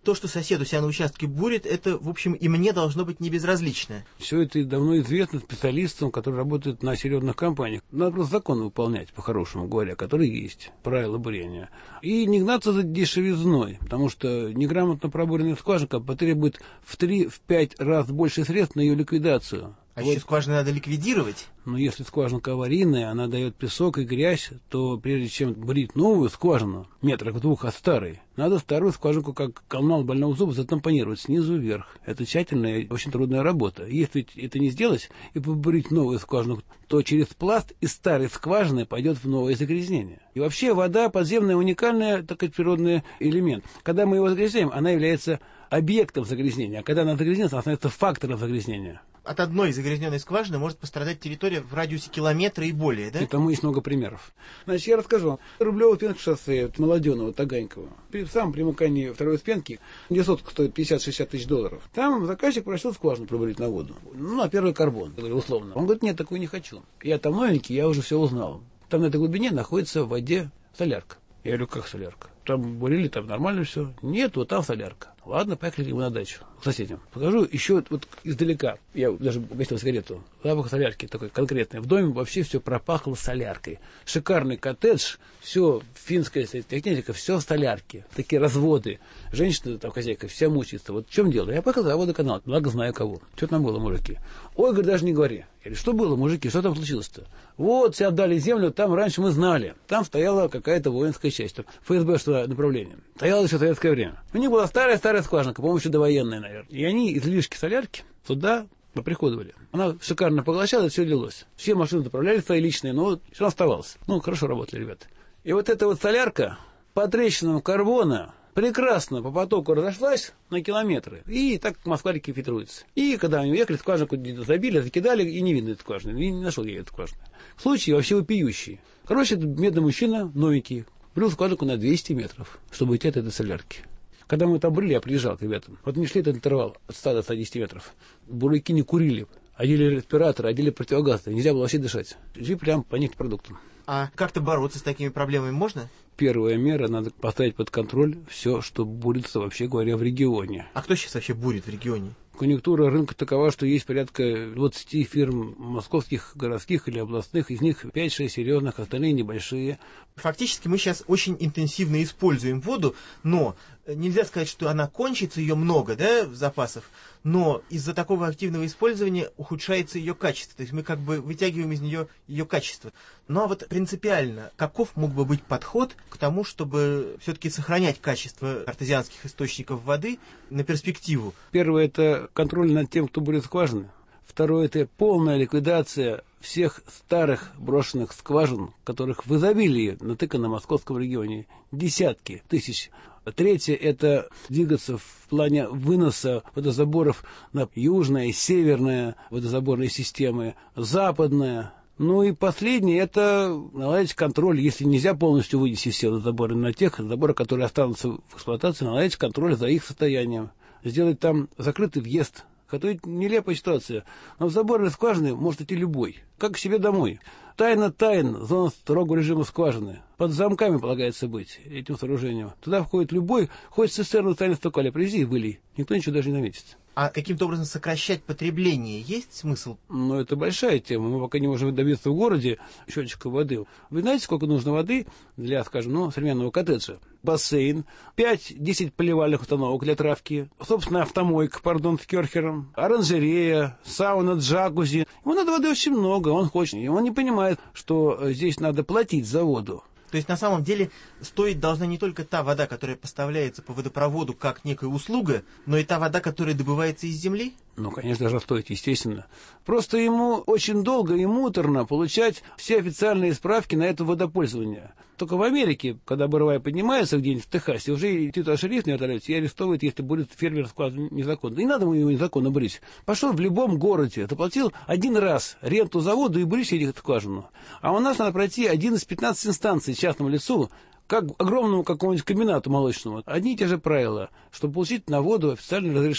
то, что сосед у себя на участке бурит, это, в общем, и мне должно быть не безразлично. Все это давно известно специалистам, которые работают на серьезных компаниях. Надо просто закон выполнять, по-хорошему говоря, которые есть, правила бурения. И не гнаться за дешевизной, потому что неграмотно пробуренная скважинка потребует в три-пять раз больше средств на ее ликвидацию. А вот. еще скважину надо ликвидировать. Но если скважинка аварийная, она дает песок и грязь, то прежде чем бурить новую скважину, метрах в двух от старой, надо старую скважинку, как канал больного зуба, затампонировать снизу вверх. Это тщательная и очень трудная работа. Если это не сделать и побурить новую скважину, то через пласт из старой скважины пойдет в новое загрязнение. И вообще вода подземная уникальный, так сказать, природный элемент. Когда мы его загрязняем, она является объектом загрязнения. А когда она загрязнится, она становится фактором загрязнения. От одной загрязненной скважины может пострадать территория в радиусе километра и более, да? И тому есть много примеров. Значит, я расскажу вам. Рублево-Успенское шоссе, Молоденного, Таганькова. При самом примыкании второй Успенки, где сотка стоит пятьдесят-шестьдесят тысяч долларов. Там заказчик просил скважину пробурить на воду. Ну, на первый карбон, условно. Он говорит, нет, такую не хочу. Я там новенький, я уже все узнал. Там на этой глубине находится в воде солярка. Я говорю, как солярка? Там бурили, там нормально все. Нет, вот там солярка. Ладно, поехали ему на дачу к соседям. Покажу еще вот издалека. Я даже угостил сигарету. Запах солярки такой конкретный. В доме вообще все пропахло соляркой. Шикарный коттедж, все, финская техника, все в солярке. Такие разводы. Женщина, там, хозяйка, вся мучается. Вот в чем дело? Я поехал за водоканал, благо знаю кого. Что там было, мужики? Ой, говорит, даже не говори. Я говорю, что было, мужики, что там случилось-то? Вот, все отдали землю, там раньше мы знали. Там стояла какая-то воинская часть. ФСБ, что направление. Стояло еще в советское время. У них была старая-старая скважинка, по-моему, еще довоенная, наверное. И они излишки солярки туда поприходовали. Она шикарно поглощала, и все лилось. Все машины заправляли свои личные, но все оставалось. Ну, хорошо работали, ребята. И вот эта вот солярка по трещинам карбона прекрасно по потоку разошлась на километры. И так Москва-реки фильтруется. И когда они уехали, скважинку забили, закидали, и не видно эту скважину. И не нашел я эту скважину. Случай вообще вопиющий. Короче, этот медный мужчина, новенький, брил скважинку на двести метров, чтобы уйти от этой солярки. Когда мы там брали, я приезжал к ребятам. Вот не шли этот интервал от ста до ста десяти метров. Бурлаки не курили. Одели респираторы, одели противогазы. Нельзя было вообще дышать. Жили прям по нефтепродуктам. А как-то бороться с такими проблемами можно? Первая мера, надо поставить под контроль все, что бурится, вообще говоря, в регионе. А кто сейчас вообще бурит в регионе? Конъюнктура рынка такова, что есть порядка двадцати фирм московских, городских или областных, из них пять-шесть серьезных, остальные небольшие. Фактически мы сейчас очень интенсивно используем воду, но нельзя сказать, что она кончится, ее много, да, запасов, но из-за такого активного использования ухудшается ее качество, то есть мы как бы вытягиваем из нее ее качество. Ну а вот принципиально, каков мог бы быть подход к тому, чтобы все-таки сохранять качество артезианских источников воды на перспективу? Первое – это контроль над тем, кто бурит скважины. Второе – это полная ликвидация всех старых брошенных скважин, которых в изобилии натыкано в московском регионе десятки тысяч. Третье – это двигаться в плане выноса водозаборов на южные, северные водозаборные системы, западные. Ну и последнее – это наладить контроль, если нельзя полностью вынести все водозаборы, на тех заборах, которые останутся в эксплуатации, наладить контроль за их состоянием, сделать там закрытый въезд. Это нелепая ситуация. Но в заборные скважины может идти любой, как к себе домой. Тайна тайн, зона строгого режима скважины. Под замками полагается быть этим сооружением. Туда входит любой, хоть цистерну тайны стоколя, привези и вылей. Никто ничего даже не заметит. А каким-то образом сокращать потребление есть смысл? Ну, это большая тема. Мы пока не можем добиться в городе счетчика воды. Вы знаете, сколько нужно воды для, скажем, ну, современного коттеджа? Бассейн, пять-десять поливальных установок для травки, собственно, автомойка, пардон, с керхером, оранжерея, сауна, джакузи. Ему надо воды очень много, он хочет. И он не понимает, что здесь надо платить за воду. То есть, на самом деле, стоить должна не только та вода, которая поставляется по водопроводу как некая услуга, но и та вода, которая добывается из земли? Ну, конечно, должна стоить, естественно. Просто ему очень долго и муторно получать все официальные справки на это водопользование. Только в Америке, когда буровая поднимается где-нибудь в Техасе, уже туда шериф на вертолете и арестовывает, если будет фермер скважину незаконно. Не надо ему его незаконно брить. Пошел в любом городе, заплатил один раз ренту за воду и брись этих скважину. А у нас надо пройти один из пятнадцати инстанций частному лицу, как огромному какому-нибудь комбинату молочному. Одни и те же правила, чтобы получить на воду официальное разрешение.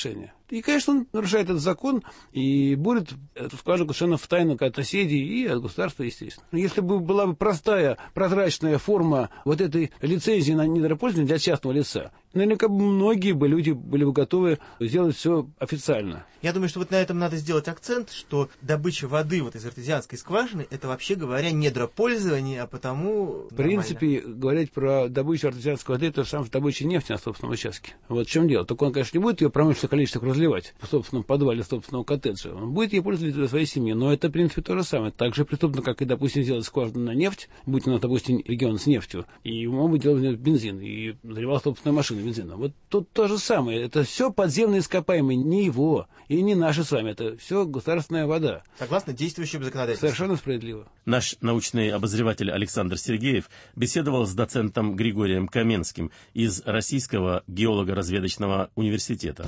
И, конечно, он нарушает этот закон и бурит эту скважину совершенно в тайну от соседей и от государства, естественно. Если бы была бы простая, прозрачная форма вот этой лицензии на недропользование для частного лица, наверняка многие бы люди были бы готовы сделать все официально. Я думаю, что вот на этом надо сделать акцент, что добыча воды вот из артезианской скважины, это, вообще говоря, недропользование, а потому... В принципе, говорить про добычу артезианской воды, это же самое добыча нефти на собственном участке. Вот в чем дело. Только он, конечно, не будет ее в промышленных количествах разливать в собственном подвале собственного коттеджа. Он будет ее пользовать для своей семьи. Но это, в принципе, то же самое. Так же преступно, как и, допустим, сделать скважину на нефть, будь у нас, допустим, регион с нефтью, и ему бы делать бензин, и заливал собственную машину бензином. Вот тут то же самое. Это все подземные ископаемые, не его. И не наши с вами, это все государственная вода. Согласно действующему законодательству. Совершенно справедливо. Наш научный обозреватель Александр Сергеев беседовал с доцентом Григорием Каменским из Российского геолого-разведочного университета.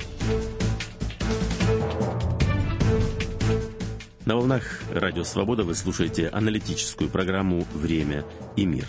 На волнах Радио Свобода вы слушаете аналитическую программу «Время и мир».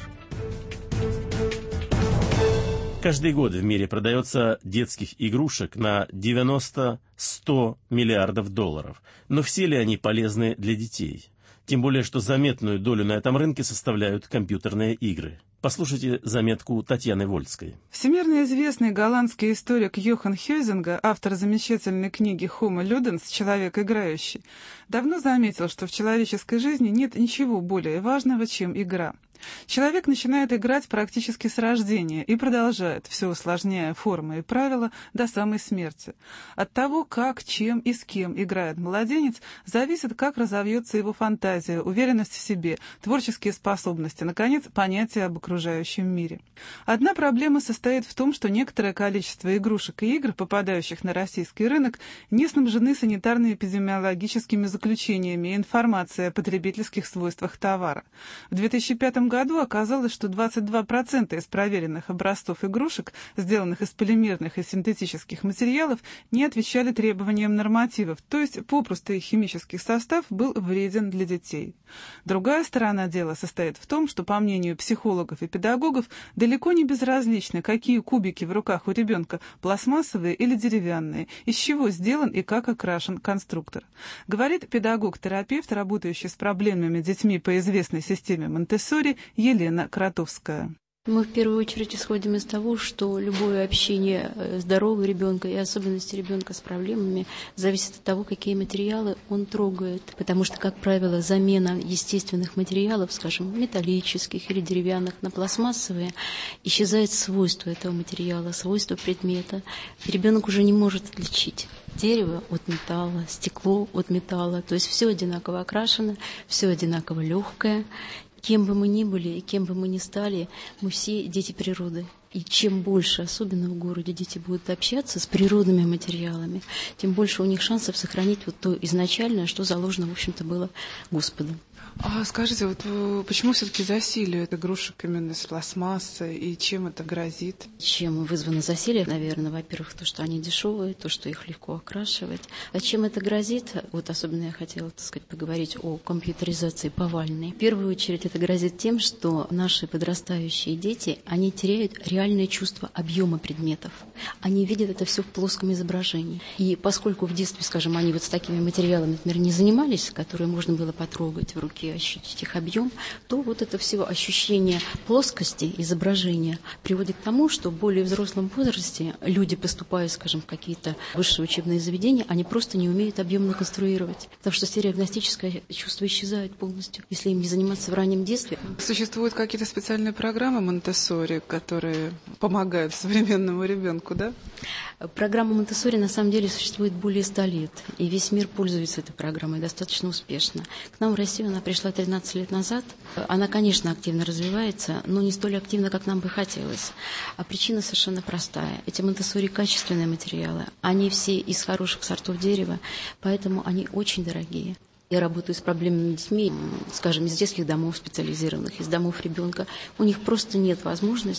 Каждый год в мире продается детских игрушек на девяносто-сто миллиардов долларов. Но все ли они полезны для детей? Тем более, что заметную долю на этом рынке составляют компьютерные игры. Послушайте заметку Татьяны Вольской. Всемирно известный голландский историк Йохан Хёйзинга, автор замечательной книги «Homo Ludens. Человек играющий», давно заметил, что в человеческой жизни нет ничего более важного, чем игра. Человек начинает играть практически с рождения и продолжает, все усложняя формы и правила, до самой смерти. От того, как, чем и с кем играет младенец, зависит, как разовьется его фантазия, уверенность в себе, творческие способности, наконец, понятие об окружающем мире. Одна проблема состоит в том, что некоторое количество игрушек и игр, попадающих на российский рынок, не снабжены санитарно-эпидемиологическими заключениями и информацией о потребительских свойствах товара. В две тысячи пятом году оказалось, что двадцать два процента из проверенных образцов игрушек, сделанных из полимерных и синтетических материалов, не отвечали требованиям нормативов, то есть попросту их химический состав был вреден для детей. Другая сторона дела состоит в том, что, по мнению психологов и педагогов, далеко не безразлично, какие кубики в руках у ребенка, пластмассовые или деревянные, из чего сделан и как окрашен конструктор. Говорит педагог-терапевт, работающий с проблемными детьми по известной системе Монтессори, Елена Кротовская. Мы в первую очередь исходим из того, что любое общение здорового ребенка и особенности ребенка с проблемами зависит от того, какие материалы он трогает. Потому что, как правило, замена естественных материалов, скажем, металлических или деревянных на пластмассовые, исчезает свойство этого материала, свойство предмета. Ребенок уже не может отличить дерево от металла, стекло от металла. То есть все одинаково окрашено, все одинаково легкое. Кем бы мы ни были и кем бы мы ни стали, мы все дети природы. И чем больше, особенно в городе, дети будут общаться с природными материалами, тем больше у них шансов сохранить вот то изначальное, что заложено, в общем-то, было Господом. А скажите, вот почему все-таки засилие игрушек именно с пластмассой и чем это грозит? Чем вызвано засилие? Наверное, во-первых, то, что они дешевые, то, что их легко окрашивать. А чем это грозит? Вот особенно я хотела, так сказать, поговорить о компьютеризации повальной. В первую очередь это грозит тем, что наши подрастающие дети, они теряют реальное чувство объема предметов. Они видят это все в плоском изображении. И поскольку в детстве, скажем, они вот с такими материалами, например, не занимались, которые можно было потрогать в руке, ощутить их объем, то вот это все ощущение плоскости изображения приводит к тому, что в более взрослом возрасте люди, поступая, скажем, в какие-то высшие учебные заведения, они просто не умеют объемно конструировать, потому что стереодиагностическое чувство исчезает полностью, если им не заниматься в раннем детстве. Существуют какие-то специальные программы Монтессори, которые помогают современному ребенку, да? Программа Монтессори на самом деле существует более ста лет, и весь мир пользуется этой программой достаточно успешно. К нам в Россию она пришла тринадцать лет назад. Она, конечно, активно развивается, но не столь активно, как нам бы хотелось. А причина совершенно простая. Эти Монтессори качественные материалы, они все из хороших сортов дерева, поэтому они очень дорогие. Я работаю с проблемными детьми, скажем, из детских домов специализированных, из домов ребенка. У них просто нет возможности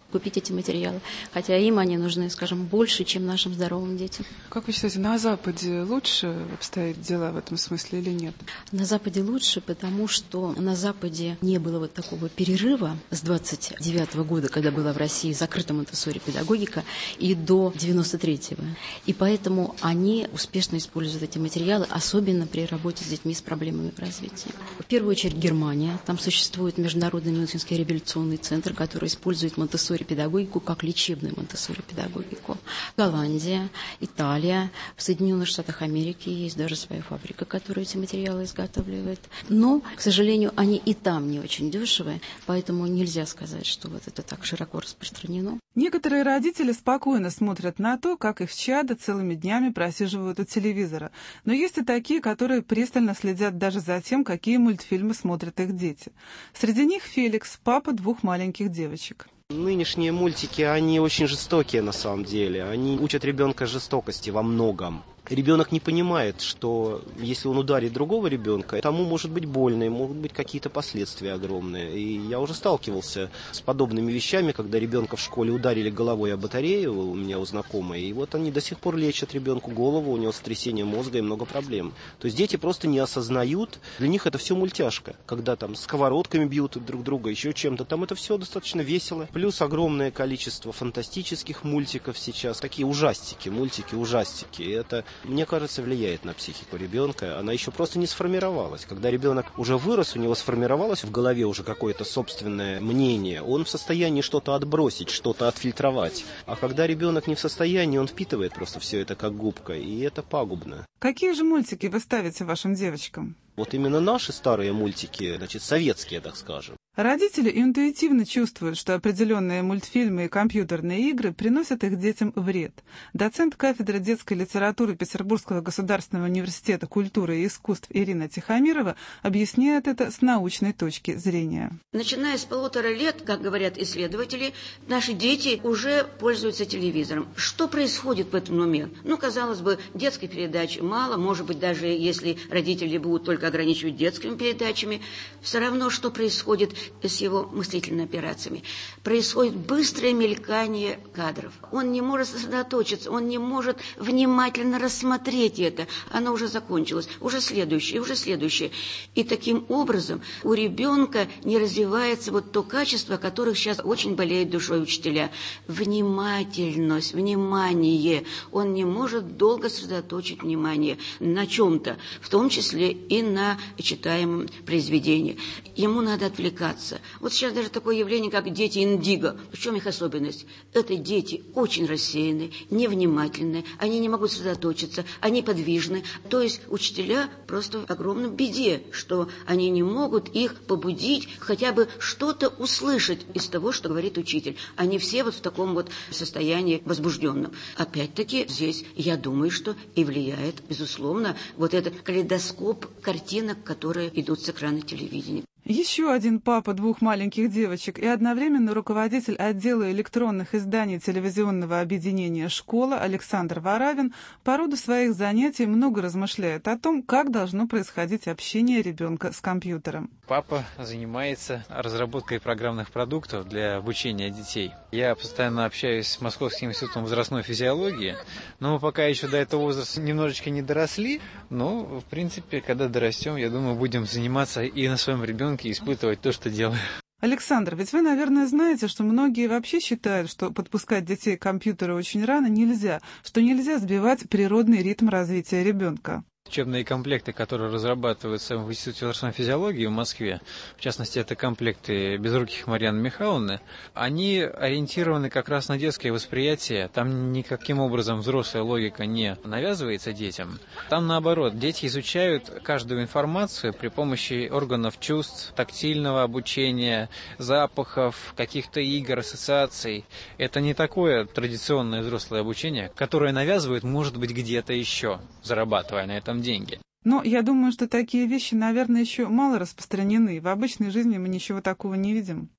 купить эти материалы, хотя им они нужны, скажем, больше, чем нашим здоровым детям. Как вы считаете, на Западе лучше обстоят дела в этом смысле или нет? На Западе лучше, потому что на Западе не было вот такого перерыва с двадцать девятого года, когда была в России закрыта монтессори педагогика, и до девяносто третьего. И поэтому они успешно используют эти материалы, особенно при работе с детьми с проблемами в развитии. В первую очередь Германия. Там существует Международный медицинский реабилитационный центр, который использует монтессори педагогику как лечебную монтессори педагогику. Голландия, Италия, в Соединенных Штатах Америки есть даже своя фабрика, которая эти материалы изготавливает. Но, к сожалению, они и там не очень дешевые, поэтому нельзя сказать, что вот это так широко распространено. Некоторые родители спокойно смотрят на то, как их чада целыми днями просиживают у телевизора. Но есть и такие, которые пристально следят даже за тем, какие мультфильмы смотрят их дети. Среди них Феликс, папа двух маленьких девочек. Нынешние мультики, они очень жестокие на самом деле. Они учат ребенка жестокости во многом. Ребенок не понимает, что если он ударит другого ребенка, тому может быть больно, и могут быть какие-то последствия огромные. И я уже сталкивался с подобными вещами, когда ребенка в школе ударили головой о батарею у меня у знакомой, и вот они до сих пор лечат ребенку голову, у него сотрясение мозга и много проблем. То есть дети просто не осознают, для них это все мультяшка, когда там сковородками бьют друг друга, еще чем-то, там это все достаточно весело. Плюс огромное количество фантастических мультиков сейчас, такие ужастики, мультики-ужастики, это... Мне кажется, влияет на психику ребенка. Она еще просто не сформировалась. Когда ребенок уже вырос, у него сформировалось в голове уже какое-то собственное мнение, он в состоянии что-то отбросить, что-то отфильтровать. А когда ребенок не в состоянии, он впитывает просто все это как губка, и это пагубно. Какие же мультики вы ставите вашим девочкам? Вот именно наши старые мультики, значит, советские, так скажем. Родители интуитивно чувствуют, что определенные мультфильмы и компьютерные игры приносят их детям вред. Доцент кафедры детской литературы Петербургского государственного университета культуры и искусств Ирина Тихомирова объясняет это с научной точки зрения. Начиная с полутора лет, как говорят исследователи, наши дети уже пользуются телевизором. Что происходит в этом уме? Ну, казалось бы, детской передачи мало, может быть, даже если родители будут только ограничивать детскими передачами, все равно, что происходит с его мыслительными операциями. Происходит быстрое мелькание кадров. Он не может сосредоточиться, он не может внимательно рассмотреть это. Оно уже закончилось, уже следующее, уже следующее. И таким образом у ребенка не развивается вот то качество, о которых сейчас очень болеют душой учителя. Внимательность, внимание. Он не может долго сосредоточить внимание на чем-то, в том числе и на читаемом произведении. Ему надо отвлекаться. Вот сейчас даже такое явление, как дети индиго. В чем их особенность? Это дети очень рассеянные, невнимательные, они не могут сосредоточиться, они подвижны. То есть учителя просто в огромном беде, что они не могут их побудить хотя бы что-то услышать из того, что говорит учитель. Они все вот в таком вот состоянии возбужденном. Опять-таки здесь, я думаю, что и влияет, безусловно, вот этот калейдоскоп картинок, которые идут с экрана телевидения. Еще один папа двух маленьких девочек и одновременно руководитель отдела электронных изданий телевизионного объединения «Школа» Александр Варавин по роду своих занятий много размышляет о том, как должно происходить общение ребенка с компьютером. Папа занимается разработкой программных продуктов для обучения детей. Я постоянно общаюсь с Московским институтом возрастной физиологии, но мы пока еще до этого возраста немножечко не доросли, но, в принципе, когда дорастем, я думаю, будем заниматься и на своем ребенке, и испытывать то, что делаю. Александр, ведь вы, наверное, знаете, что многие вообще считают, что подпускать детей к компьютеру очень рано нельзя, что нельзя сбивать природный ритм развития ребенка. Учебные комплекты, которые разрабатываются в Институте возрастной физиологии в Москве, в частности, это комплекты Безруких Марьяны Михайловны, они ориентированы как раз на детское восприятие. Там никаким образом взрослая логика не навязывается детям. Там, наоборот, дети изучают каждую информацию при помощи органов чувств, тактильного обучения, запахов, каких-то игр, ассоциаций. Это не такое традиционное взрослое обучение, которое навязывают, может быть, где-то еще, зарабатывая на этом деньги. Но я думаю, что такие вещи, наверное, еще мало распространены. В обычной жизни мы ничего такого не видим.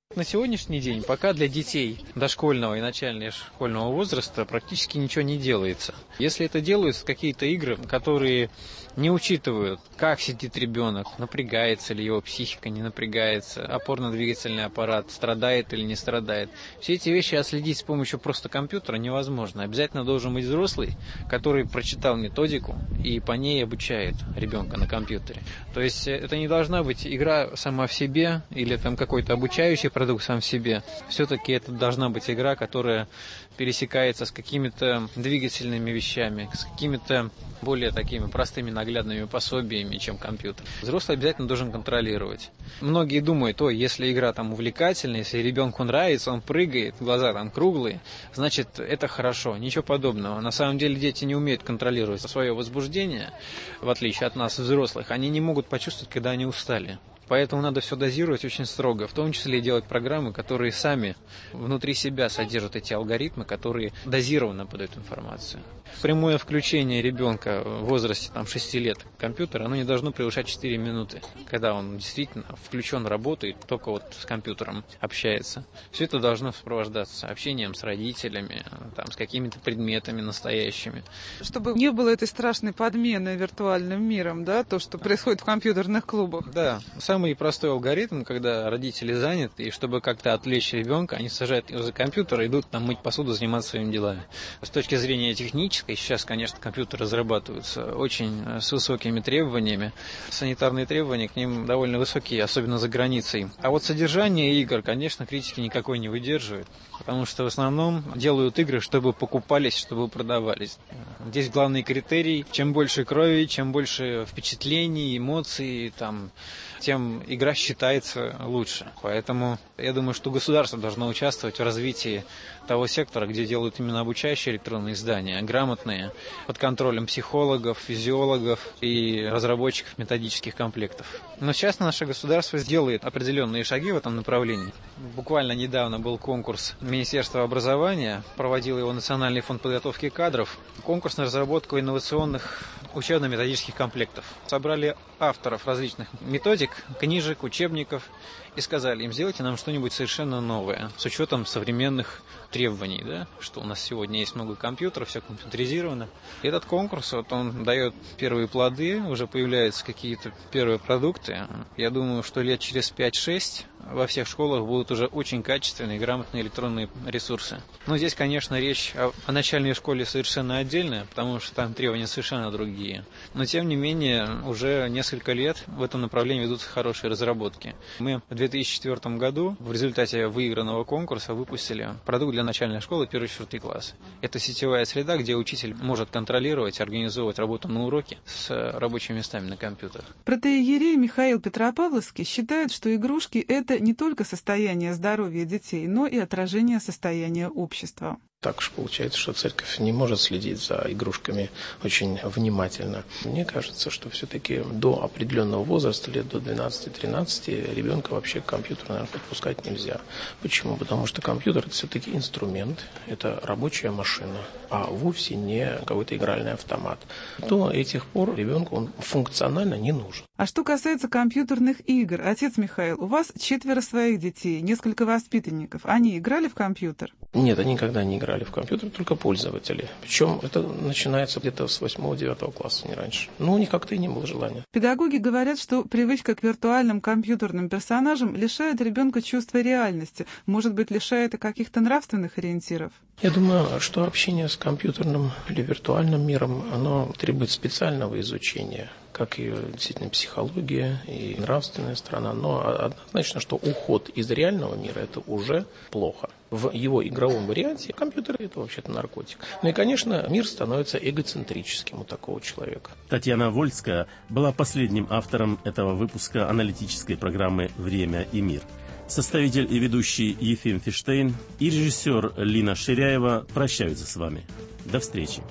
На сегодняшний день пока для детей дошкольного и начального школьного возраста практически ничего не делается. Если это делаются какие-то игры, которые не учитывают, как сидит ребенок, напрягается ли его психика, не напрягается, опорно-двигательный аппарат страдает или не страдает. Все эти вещи отследить с помощью просто компьютера невозможно. Обязательно должен быть взрослый, который прочитал методику и по ней обучает ребенка на компьютере. То есть это не должна быть игра сама в себе или там какой-то обучающий продукт сам в себе. Все-таки это должна быть игра, которая пересекается с какими-то двигательными вещами, с какими-то более такими простыми наглядными пособиями, чем компьютер. Взрослый обязательно должен контролировать. Многие думают, ой, если игра там увлекательная, если ребенку нравится, он прыгает, глаза там круглые, значит, это хорошо. Ничего подобного. На самом деле дети не умеют контролировать свое возбуждение, в отличие от нас, взрослых. Они не могут почувствовать, когда они устали. Поэтому надо все дозировать очень строго, в том числе и делать программы, которые сами внутри себя содержат эти алгоритмы, которые дозированно подают информацию. Прямое включение ребенка в возрасте там, шести лет в компьютер, оно не должно превышать четыре минуты, когда он действительно включен в работу и только вот с компьютером общается. Все это должно сопровождаться общением с родителями, там, с какими-то предметами настоящими. Чтобы не было этой страшной подмены виртуальным миром, да, то, что происходит в компьютерных клубах. Да, самый простой алгоритм, когда родители заняты, и чтобы как-то отвлечь ребенка, они сажают его за компьютер и идут там мыть посуду, заниматься своими делами. С точки зрения технической, сейчас, конечно, компьютеры разрабатываются очень с высокими требованиями. Санитарные требования к ним довольно высокие, особенно за границей. А вот содержание игр, конечно, критики никакой не выдерживают, потому что в основном делают игры, чтобы покупались, чтобы продавались. Здесь главный критерий: чем больше крови, чем больше впечатлений, эмоций, там, тем игра считается лучше. Поэтому я думаю, что государство должно участвовать в развитии того сектора, где делают именно обучающие электронные издания, грамотные, под контролем психологов, физиологов и разработчиков методических комплектов. Но сейчас наше государство сделает определенные шаги в этом направлении. Буквально недавно был конкурс Министерства образования, проводил его Национальный фонд подготовки кадров, конкурс на разработку инновационных учебно-методических комплектов. Собрали авторов различных методик, книжек, учебников и сказали им: сделайте нам что-нибудь совершенно новое, с учетом современных требований, да, что у нас сегодня есть много компьютеров, все компьютеризировано. И этот конкурс, вот он дает первые плоды, уже появляются какие-то первые продукты. Я думаю, что лет через пять-шесть во всех школах будут уже очень качественные, грамотные электронные ресурсы. Но здесь, конечно, речь о, о начальной школе совершенно отдельная, потому что там требования совершенно другие. Но, тем не менее, уже несколько лет в этом направлении ведутся хорошие разработки. Мы в две тысячи четвёртом году в результате выигранного конкурса выпустили продукт для начальной школы первый-четвертый класс. Это сетевая среда, где учитель может контролировать, организовывать работу на уроке с рабочими местами на компьютерах. Протоиерей Михаил Петропавловский считает, что игрушки – это не только состояние здоровья детей, но и отражение состояния общества. Так уж получается, что церковь не может следить за игрушками очень внимательно. Мне кажется, что все-таки до определенного возраста, лет до двенадцати-тринадцати, ребенка вообще к компьютеру, наверное, подпускать нельзя. Почему? Потому что компьютер – это все-таки инструмент, это рабочая машина, а вовсе не какой-то игральный автомат. До этих пор ребенку он функционально не нужен. А что касается компьютерных игр, отец Михаил, у вас четверо своих детей, несколько воспитанников. Они играли в компьютер? Нет, они никогда не играли в компьютер, только пользователи. Причем это начинается где-то с восьмого-девятого класса, не раньше. Но у них как-то и не было желания. Педагоги говорят, что привычка к виртуальным компьютерным персонажам лишает ребенка чувства реальности, может быть, лишает и каких-то нравственных ориентиров. Я думаю, что общение с компьютерным или виртуальным миром, оно требует специального изучения, как и действительно психология и нравственная сторона. Но однозначно, что уход из реального мира – это уже плохо. В его игровом варианте компьютер – это вообще-то наркотик. Ну и, конечно, мир становится эгоцентрическим у такого человека. Татьяна Вольская была последним автором этого выпуска аналитической программы «Время и мир». Составитель и ведущий Ефим Фиштейн и режиссер Лина Ширяева прощаются с вами. До встречи.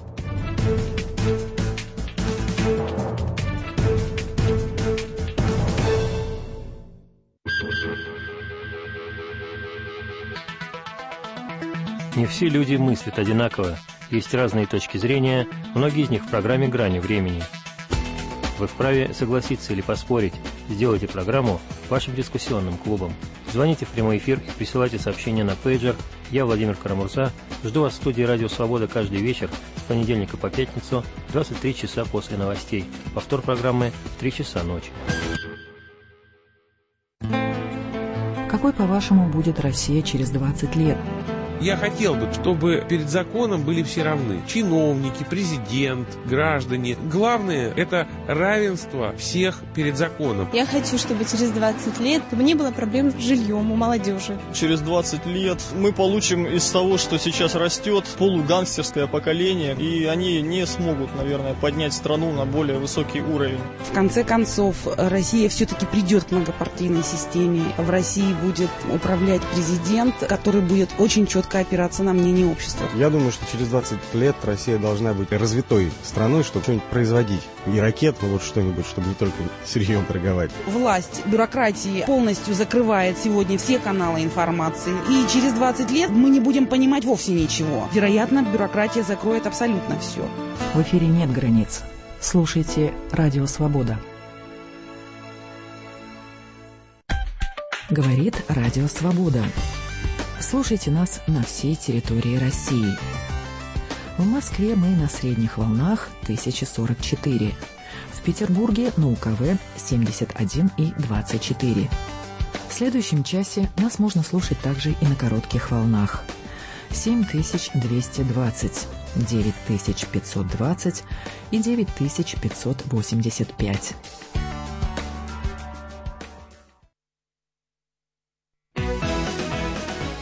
Не все люди мыслят одинаково. Есть разные точки зрения, многие из них в программе «Грани времени». Вы вправе согласиться или поспорить. Сделайте программу вашим дискуссионным клубом. Звоните в прямой эфир и присылайте сообщения на пейджер. Я Владимир Карамурза. Жду вас в студии «Радио Свобода» каждый вечер с понедельника по пятницу в двадцать три часа после новостей. Повтор программы в три часа ночи. Какой, по-вашему, будет Россия через двадцать лет? Я хотел бы, чтобы перед законом были все равны. Чиновники, президент, граждане. Главное – это равенство всех перед законом. Я хочу, чтобы через двадцать лет не было проблем с жильем у молодежи. Через двадцать лет мы получим из того, что сейчас растет, полугангстерское поколение, и они не смогут, наверное, поднять страну на более высокий уровень. В конце концов, Россия все-таки придет к многопартийной системе. В России будет управлять президент, который будет очень четко опираться на мнение общества. Я думаю, что через двадцать лет Россия должна быть развитой страной, чтобы что-нибудь производить. Не ракет, но вот что-нибудь, чтобы не только сырьем торговать. Власть бюрократии полностью закрывает сегодня все каналы информации. И через двадцать лет мы не будем понимать вовсе ничего. Вероятно, бюрократия закроет абсолютно все. В эфире нет границ. Слушайте «Радио Свобода». Говорит «Радио Свобода». Слушайте нас на всей территории России. В Москве мы на средних волнах тысяча сорок четыре. В Петербурге на УКВ семьдесят один и двадцать четыре. В следующем часе нас можно слушать также и на коротких волнах. семь тысяч двести двадцать, девять тысяч пятьсот двадцать и девять тысяч пятьсот восемьдесят пять.